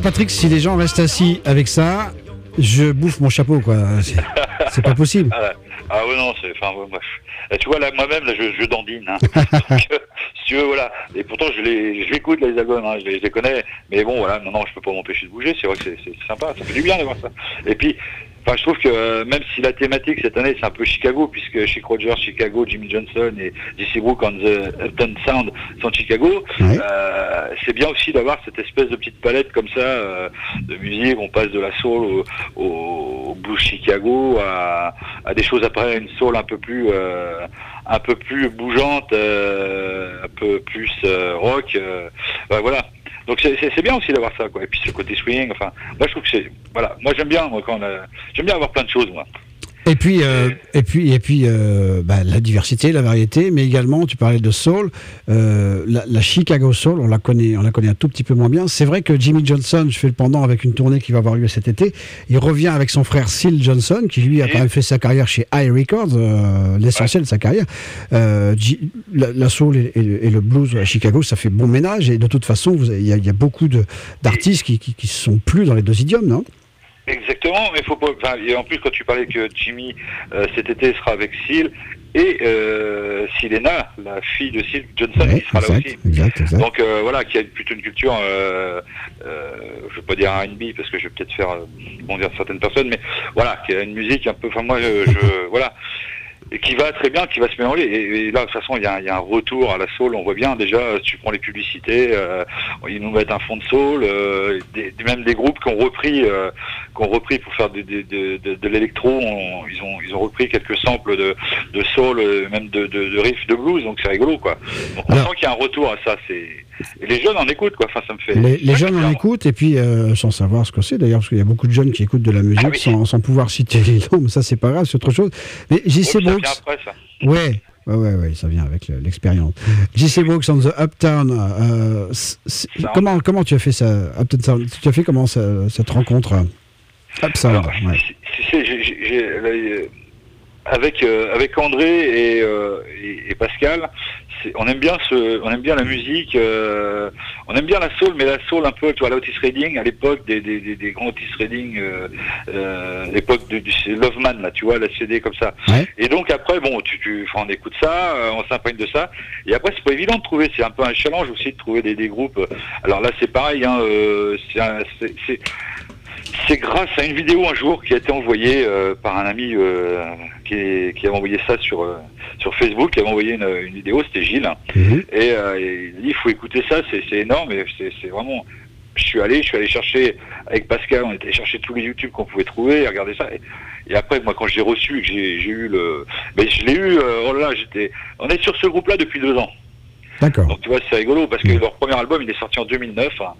Patrick, si les gens restent assis avec ça, je bouffe mon chapeau, quoi. C'est, c'est pas possible. Ah, ah ouais, non, c'est. Enfin, ouais, bref. Là, tu vois, là, moi-même, là, je, je dandine. Hein. Donc, euh, si tu veux, voilà. Et pourtant, je les, je l'écoute, les albums, hein, je, les, je les connais. Mais bon, voilà, non, non, je peux pas m'empêcher de bouger. C'est vrai que c'est, c'est sympa, ça fait du bien de voir ça. Et puis, enfin, je trouve que euh, même si la thématique cette année, c'est un peu Chicago, puisque Chic Rogers, Chicago, Jimmy Johnson et J C Brooks and the Uptown Sound sont de Chicago, Ouais. euh, c'est bien aussi d'avoir cette espèce de petite palette comme ça euh, de musique. On passe de la soul au, au, au blues Chicago à, à des choses après une soul un peu plus euh, un peu plus bougeante, euh, un peu plus euh, rock. Euh, bah, voilà. Donc c'est, c'est, c'est bien aussi d'avoir ça, quoi. Et puis ce côté swing, enfin, moi je trouve que c'est, voilà, moi j'aime bien, moi quand on a, j'aime bien avoir plein de choses, moi. Et puis, euh, et puis, et puis, euh, bah, la diversité, la variété, mais également, tu parlais de soul, euh, la, la Chicago Soul, on la connaît, on la connaît un tout petit peu moins bien. C'est vrai que Jimmy Johnson, je fais le pendant avec une tournée qui va avoir lieu cet été. Il revient avec son frère Syl Johnson, qui lui a quand même fait sa carrière chez High Records, euh, l'essentiel ouais. de sa carrière. Euh, G- la, la soul et, et, le, et le blues à Chicago, ça fait bon ménage. Et de toute façon, il y, y a beaucoup de, d'artistes qui, qui, qui sont plus dans les deux idiomes, non? Exactement, mais faut pas. Enfin, et en plus, quand tu parlais que Jimmy euh, cet été sera avec Syl et euh, Sylena, la fille de Syl Johnson, ouais, qui sera exact, là aussi. Exact, exact. Donc euh, voilà, qui a plutôt une culture, euh, euh, je veux pas dire R and B parce que je vais peut-être faire euh, bondir certaines personnes, mais voilà, qui a une musique un peu. Enfin moi, je, je voilà. Et qui va très bien, qui va se mélanger. Et, et là, de toute façon, il y a, il y a un retour à la soul. On voit bien déjà, si tu prends les publicités, euh, ils nous mettent un fond de soul, euh, des, même des groupes qui ont repris, euh, qui ont repris pour faire de, de, de, de, de l'électro. On, ils ont, ils ont repris quelques samples de, de soul, même de, de, de riffs de blues. Donc c'est rigolo, quoi. Donc on Alors, sent qu'il y a un retour à ça. C'est et les jeunes en écoutent, quoi. Enfin, ça me fait. Les, les jeunes en écoutent et puis euh, sans savoir ce que c'est d'ailleurs, parce qu'il y a beaucoup de jeunes qui écoutent de la musique ah, oui. sans, sans pouvoir citer les noms, mais ça c'est pas grave, c'est autre chose. Mais J C oui, Brooks. Après, ça. Ouais. Ouais, ouais, ouais, ça vient avec le, l'expérience. J C Brooks on the Uptown. Euh, c'est, comment, comment tu as fait ça, Uptown, tu as fait comment ça, cette rencontre Uptown, Alors, ouais. c'est, c'est, j'ai, j'ai, j'ai, avec euh, avec André et, euh, et, et Pascal, c'est, on aime bien ce, on aime bien la musique, euh, on aime bien la soul, mais la soul un peu, tu vois, la Otis Redding à l'époque des des, des, des grands Otis Redding, euh, euh, l'époque du, du Loveman là, tu vois, la C D comme ça. Ouais. Et donc après, bon, tu, tu, enfin, on écoute ça, euh, on s'imprègne de ça, et après c'est pas évident de trouver, c'est un peu un challenge aussi de trouver des, des groupes. Alors là, c'est pareil, hein, euh, c'est, un, c'est, c'est C'est grâce à une vidéo un jour qui a été envoyée euh, par un ami euh, qui, est, qui avait envoyé ça sur euh, sur Facebook, qui avait envoyé une, une vidéo, c'était Gilles, mmh. et, euh, et il dit il faut écouter ça, c'est, c'est énorme, et c'est, c'est vraiment. Je suis allé, je suis allé chercher avec Pascal, on était allé chercher tous les YouTube qu'on pouvait trouver, et regarder ça. Et, et après, moi, quand je l'ai reçu, que j'ai, j'ai eu le, ben je l'ai eu. Euh, oh là là, j'étais. On est sur ce groupe-là depuis deux ans. D'accord. Donc tu vois, c'est rigolo parce que mmh. leur premier album, il est sorti en deux mille neuf. Hein.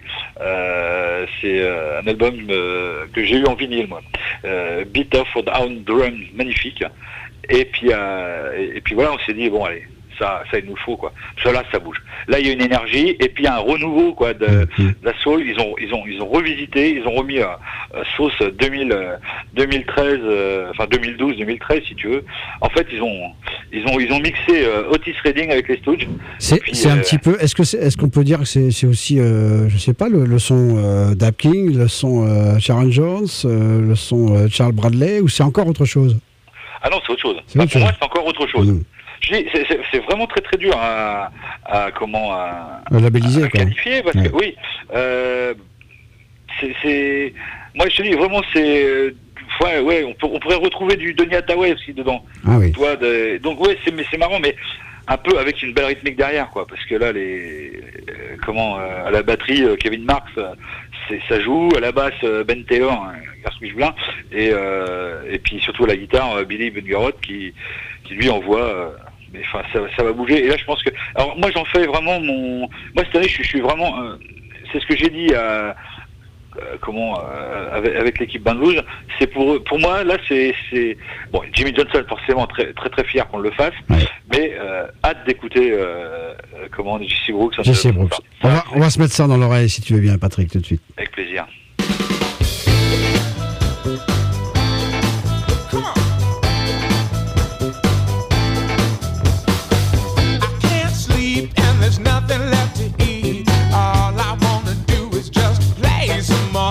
Euh, c'est euh, un album euh, que j'ai eu en vinyle, moi. Euh, Beat of Down Drum, magnifique. Et puis, euh, et, et puis voilà, on s'est dit bon, allez, ça, ça il nous faut quoi. Ça là, ça bouge. Là, il y a une énergie et puis il y a un renouveau quoi de, mmh. de la soul. Ils ont, ils ont, ils ont revisité, ils ont remis euh, sauce deux mille, euh, deux mille treize, euh, enfin deux mille douze, deux mille treize si tu veux. En fait, ils ont, ils ont, ils ont mixé euh, Otis Redding avec les Stooges. C'est, puis, c'est euh, un petit peu. Est-ce que c'est, est-ce qu'on peut dire que c'est, c'est aussi, euh, je sais pas, le, le son euh, Dap King, le son euh, Sharon Jones, euh, le son euh, Charles Bradley, ou c'est encore autre chose? Ah non, c'est autre chose. C'est bah, autre pour chose. moi, c'est encore autre chose. Mmh. Je dis, c'est, c'est, c'est vraiment très très dur à, à comment à, à labelliser, à, à qualifier parce ouais. que oui, euh, c'est, c'est, moi je te dis vraiment c'est, ouais, ouais, on, peut, on pourrait retrouver du Donny Hathaway aussi dedans. Ah oui. Toi, de, donc ouais, c'est, mais c'est marrant, mais un peu avec une belle rythmique derrière, quoi, parce que là les, euh, comment, euh, à la batterie euh, Kevin Marks, euh, c'est, ça joue, à la basse euh, Ben Taylor, un garçon qui joue bien, et euh, et puis surtout à la guitare euh, Billy Bungarot qui qui lui envoie. Euh, mais enfin, ça, ça va bouger. Et là, je pense que. Alors, moi, j'en fais vraiment mon. Moi, cette année, je, je suis vraiment. Euh, c'est ce que j'ai dit à. Euh, comment euh, avec, avec l'équipe Band Blues, c'est pour pour moi là c'est c'est bon Jimmy Johnson forcément très très très fier qu'on le fasse, ouais. mais euh, hâte d'écouter euh, comment J C Brooks. J C Brooks. On va on va se mettre ça dans l'oreille si tu veux bien, Patrick, tout de suite. Avec plaisir. There's nothing left to eat. All I wanna do is just play some more.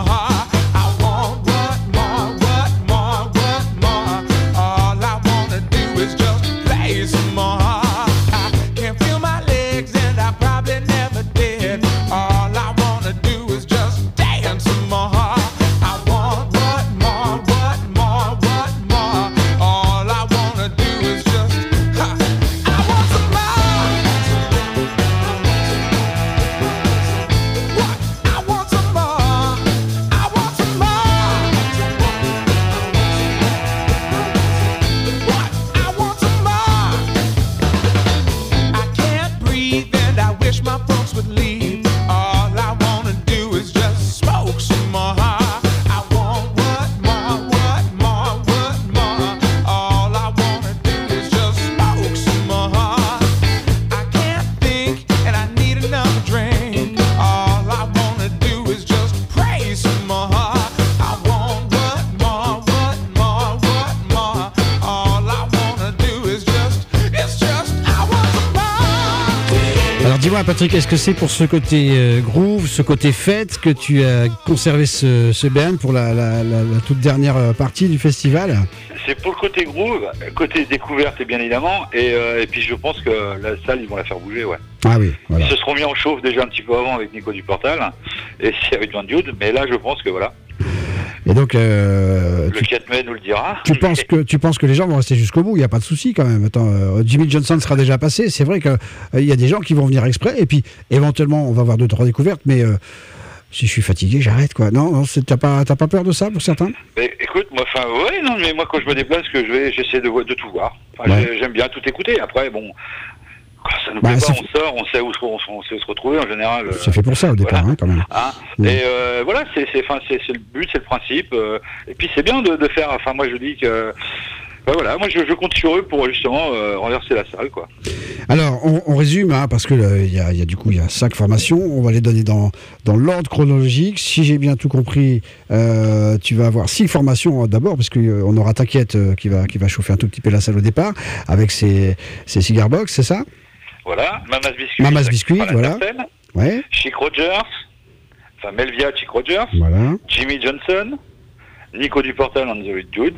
Patrick, est-ce que c'est pour ce côté euh, groove, ce côté fête que tu as conservé ce, ce band pour la, la, la, la toute dernière partie du festival? C'est pour le côté groove, côté découverte bien évidemment, et, euh, et puis je pense que la salle ils vont la faire bouger, ouais. Ah oui, voilà. Ils se seront mis en chauffe déjà un petit peu avant avec Nico du Portal, et si avec Van Dude, mais là je pense que voilà. Et donc, euh, le tu, quatre mai nous le dira. tu penses que tu penses que les gens vont rester jusqu'au bout? Il n'y a pas de souci quand même. Attends, euh, Jimmy Johnson sera déjà passé. C'est vrai qu'il euh, y a des gens qui vont venir exprès, et puis éventuellement on va avoir deux trois découvertes, mais euh, si je suis fatigué, j'arrête quoi. Non, non, c'est- t'as pas t'as pas peur de ça pour certains? Mais écoute, moi, enfin, ouais, non, mais moi quand je me déplace, que je vais, j'essaie de, vo- de tout voir. Enfin, Ouais. j'ai- J'aime bien tout écouter. Après, bon, quand ça nous Bah, plaît c'est pas, on sort, on sait où se, on, on sait où se retrouver en général. C'est fait pour ça au départ, voilà. hein, quand même. Hein Mm. Et euh, voilà, c'est c'est, enfin, c'est, c'est le but, c'est le principe. euh, et puis c'est bien de, de faire. Enfin, moi je dis que. Ben voilà, moi je, je compte sur eux pour justement euh, renverser la salle, quoi. Alors, on, on résume, hein, parce que euh, il y, a, il y a du coup il y a cinq formations. On va les donner dans, dans l'ordre chronologique. Si j'ai bien tout compris, euh, tu vas avoir six formations euh, d'abord, parce qu'on aura T'inquiète euh, qui va qui va chauffer un tout petit peu la salle au départ avec ses, ses cigar box, c'est ça? Voilà, Mamas Biscuit. Mamas ça Biscuit, fera la voilà. certaine. Ouais, Chic Rogers, enfin Melvia Chic Rogers, voilà. Jimmy Johnson, Nico du Portal and the Red Dudes,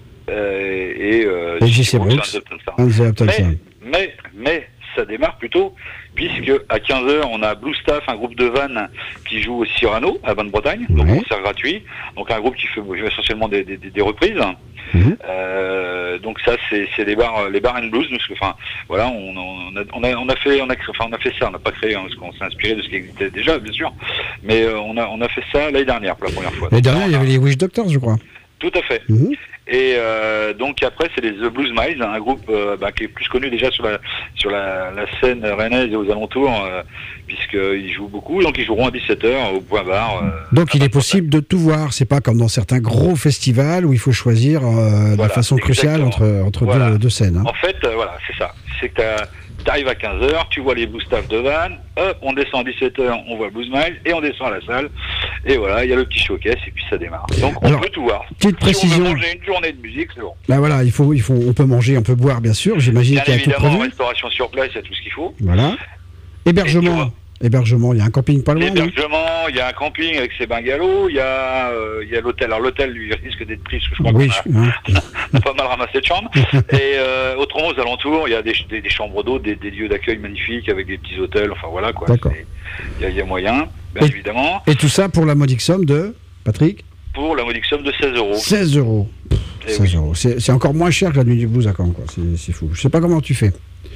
euh, et euh, Et J C Brooks Brooks. and the Upton Stars. And the Upton Mais, Stars. mais, mais, ça démarre plutôt, puisque à quinze heures, on a Blue Staff, un groupe de vannes qui joue au Cyrano, à Bonne-Bretagne, donc Ouais. concert gratuit. Donc un groupe qui fait essentiellement des, des, des reprises. Mhm. Euh, donc ça, c'est c'est les bars, les bars and blues. Parce que, enfin, voilà, on, on, a, on, a, on a fait, on a, enfin, on a fait ça. On n'a pas créé, hein, parce qu'on s'est inspiré de ce qui existait déjà, bien sûr. Mais euh, on a, on a fait ça l'année dernière pour la première fois. L'année Donc, dernière, il y on a- avait les Wish Doctors, je crois. Tout à fait. Mhm. Et euh, donc après, c'est les The Blues Miles, un groupe euh, bah, qui est plus connu déjà sur la sur la, la scène rennaise et aux alentours, euh, puisqu'ils jouent beaucoup. Donc ils joueront à dix-sept heures au point bar. euh, Donc à il est Bonne-Bretagne. possible de tout voir. C'est pas comme dans certains gros festivals où il faut choisir euh, de Voilà, façon cruciale entre, exactement. entre Voilà. deux, deux scènes. Hein. En fait, euh, voilà, c'est ça. C'est que tu arrives à quinze heures, tu vois les Blue Staff de Vannes, hop, on descend à dix-sept heures, on voit Blues Miles, et on descend à la salle. Et voilà, il y a le petit showcase, et puis ça démarre. Donc on Alors, peut tout voir. petite Si on précision. veut manger une journée de musique, c'est bon. Là voilà, il faut, il faut, on peut manger, on peut boire bien sûr. J'imagine Bien qu'il y a tout évidemment, prévu. restauration sur place, il y a tout ce qu'il faut. Voilà. Et Hébergement. tu vois. Hébergement, il y a un camping pas loin. non L'hébergement, il y a un camping avec ses bungalows, il y a, euh, il y a l'hôtel. Alors l'hôtel, lui, risque d'être pris, parce que je crois Oui, qu'on je- a, hein. on a pas mal ramassé de chambres. Et euh, autrement, aux alentours, il y a des, des, des chambres d'hôtes, des, des lieux d'accueil magnifiques avec des petits hôtels, enfin voilà quoi. D'accord. C'est- Il y, a- il y a moyen, bien Et- évidemment, Et tout ça pour la modique somme de, Patrick, pour la modique somme de seize euros. seize euros. Eh seize oui. euros. C'est c'est encore moins cher que la nuit du blues à Caen, quoi. C'est c'est fou. Je sais pas comment tu fais.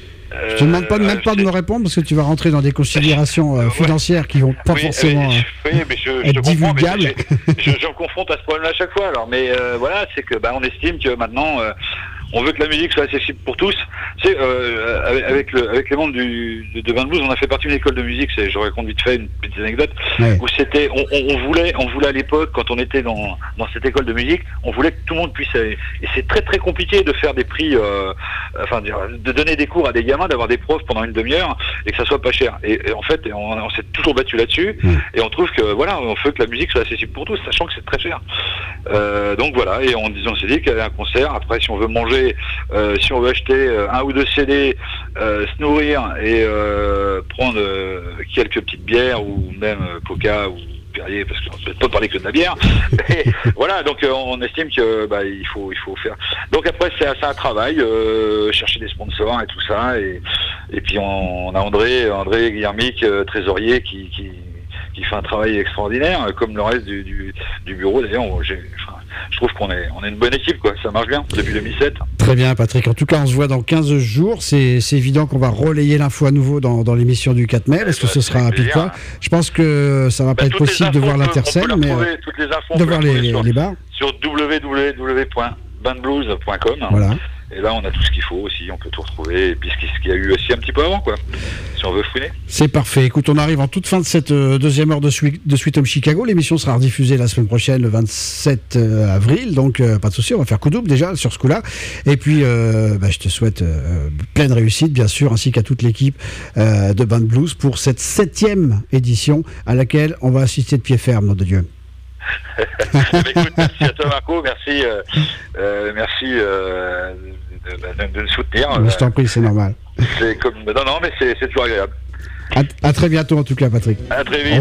Je te demande pas, Euh, même pas de c'est- me répondre parce que tu vas rentrer dans des considérations euh, Ouais. financières qui vont pas oui, forcément. mais, euh, oui, mais je, je être te comprends, mais divulgable. je, je, je me confronte à ce problème à chaque fois. Alors, mais euh, voilà, c'est que bah, on estime que maintenant, euh, on veut que la musique soit accessible pour tous. Tu sais, euh, avec, avec, le, avec les membres du, de, de Van Blues, on a fait partie d'une école de musique. C'est, je raconte vite fait une petite anecdote Ouais. où c'était, on, on, on voulait, on voulait à l'époque, quand on était dans, dans cette école de musique, on voulait que tout le monde puisse aller. Et c'est très très compliqué de faire des prix, euh, enfin, de, de donner des cours à des gamins, d'avoir des profs pendant une demi-heure et que ça soit pas cher. Et, et en fait, on, on s'est toujours battu là-dessus. Ouais. Et on trouve que voilà, on veut que la musique soit accessible pour tous, sachant que c'est très cher. Euh, donc voilà, et on, on s'est dit qu'il y avait un concert. Après, si on veut manger, euh, si on veut acheter euh, un ou deux C D, euh, se nourrir et euh, prendre euh, quelques petites bières ou même euh, Coca ou Perrier, parce qu'on ne peut pas parler que de la bière. Et voilà, donc euh, on estime que bah, il faut il faut faire. Donc après c'est c'est un travail, euh, chercher des sponsors et tout ça, et et puis on, on a André André Guillermic, euh, trésorier, qui, qui qui fait un travail extraordinaire, comme le reste du, du, du bureau. D'ailleurs, on- j'ai- enfin, je trouve qu'on est on est une bonne équipe, quoi. Ça marche bien depuis deux mille sept. Très bien, Patrick. En tout cas, on se voit dans quinze jours. C'est c'est évident qu'on va relayer l'info à nouveau dans, dans l'émission du quatre mai, parce que bah, ce sera avec à pile plaisir. poil. Je pense que ça va pas Bah, être toutes les possible de infos, voir on peut- l'intercelle, on peut mais la euh, retrouver, toutes les infos, on de peut voir la retrouver les, sur, les bars. sur w w w point bandblues point com. Voilà. Et là, on a tout ce qu'il faut aussi, on peut tout retrouver, et puis ce qui- ce qu'il y a eu aussi un petit peu avant, quoi, si on veut fouiner. C'est parfait. Écoute, on arrive en toute fin de cette euh, deuxième heure de, Sweet, de Sweet Home Chicago. L'émission sera rediffusée la semaine prochaine, le vingt-sept avril. Donc, euh, pas de souci, on va faire coup double déjà sur ce coup-là. Et puis, euh, bah, je te souhaite euh, pleine réussite, bien sûr, ainsi qu'à toute l'équipe euh, de Band Blues pour cette septième édition à laquelle on va assister de pied ferme, nom de Dieu. Bah, écoute, merci à toi, Marco, merci, euh, euh, merci euh, de, de, de, de nous soutenir. Je t'en prie, c'est normal. C'est comme, non, non, mais c'est c'est toujours agréable. À, à très bientôt en tout cas, Patrick. À très vite.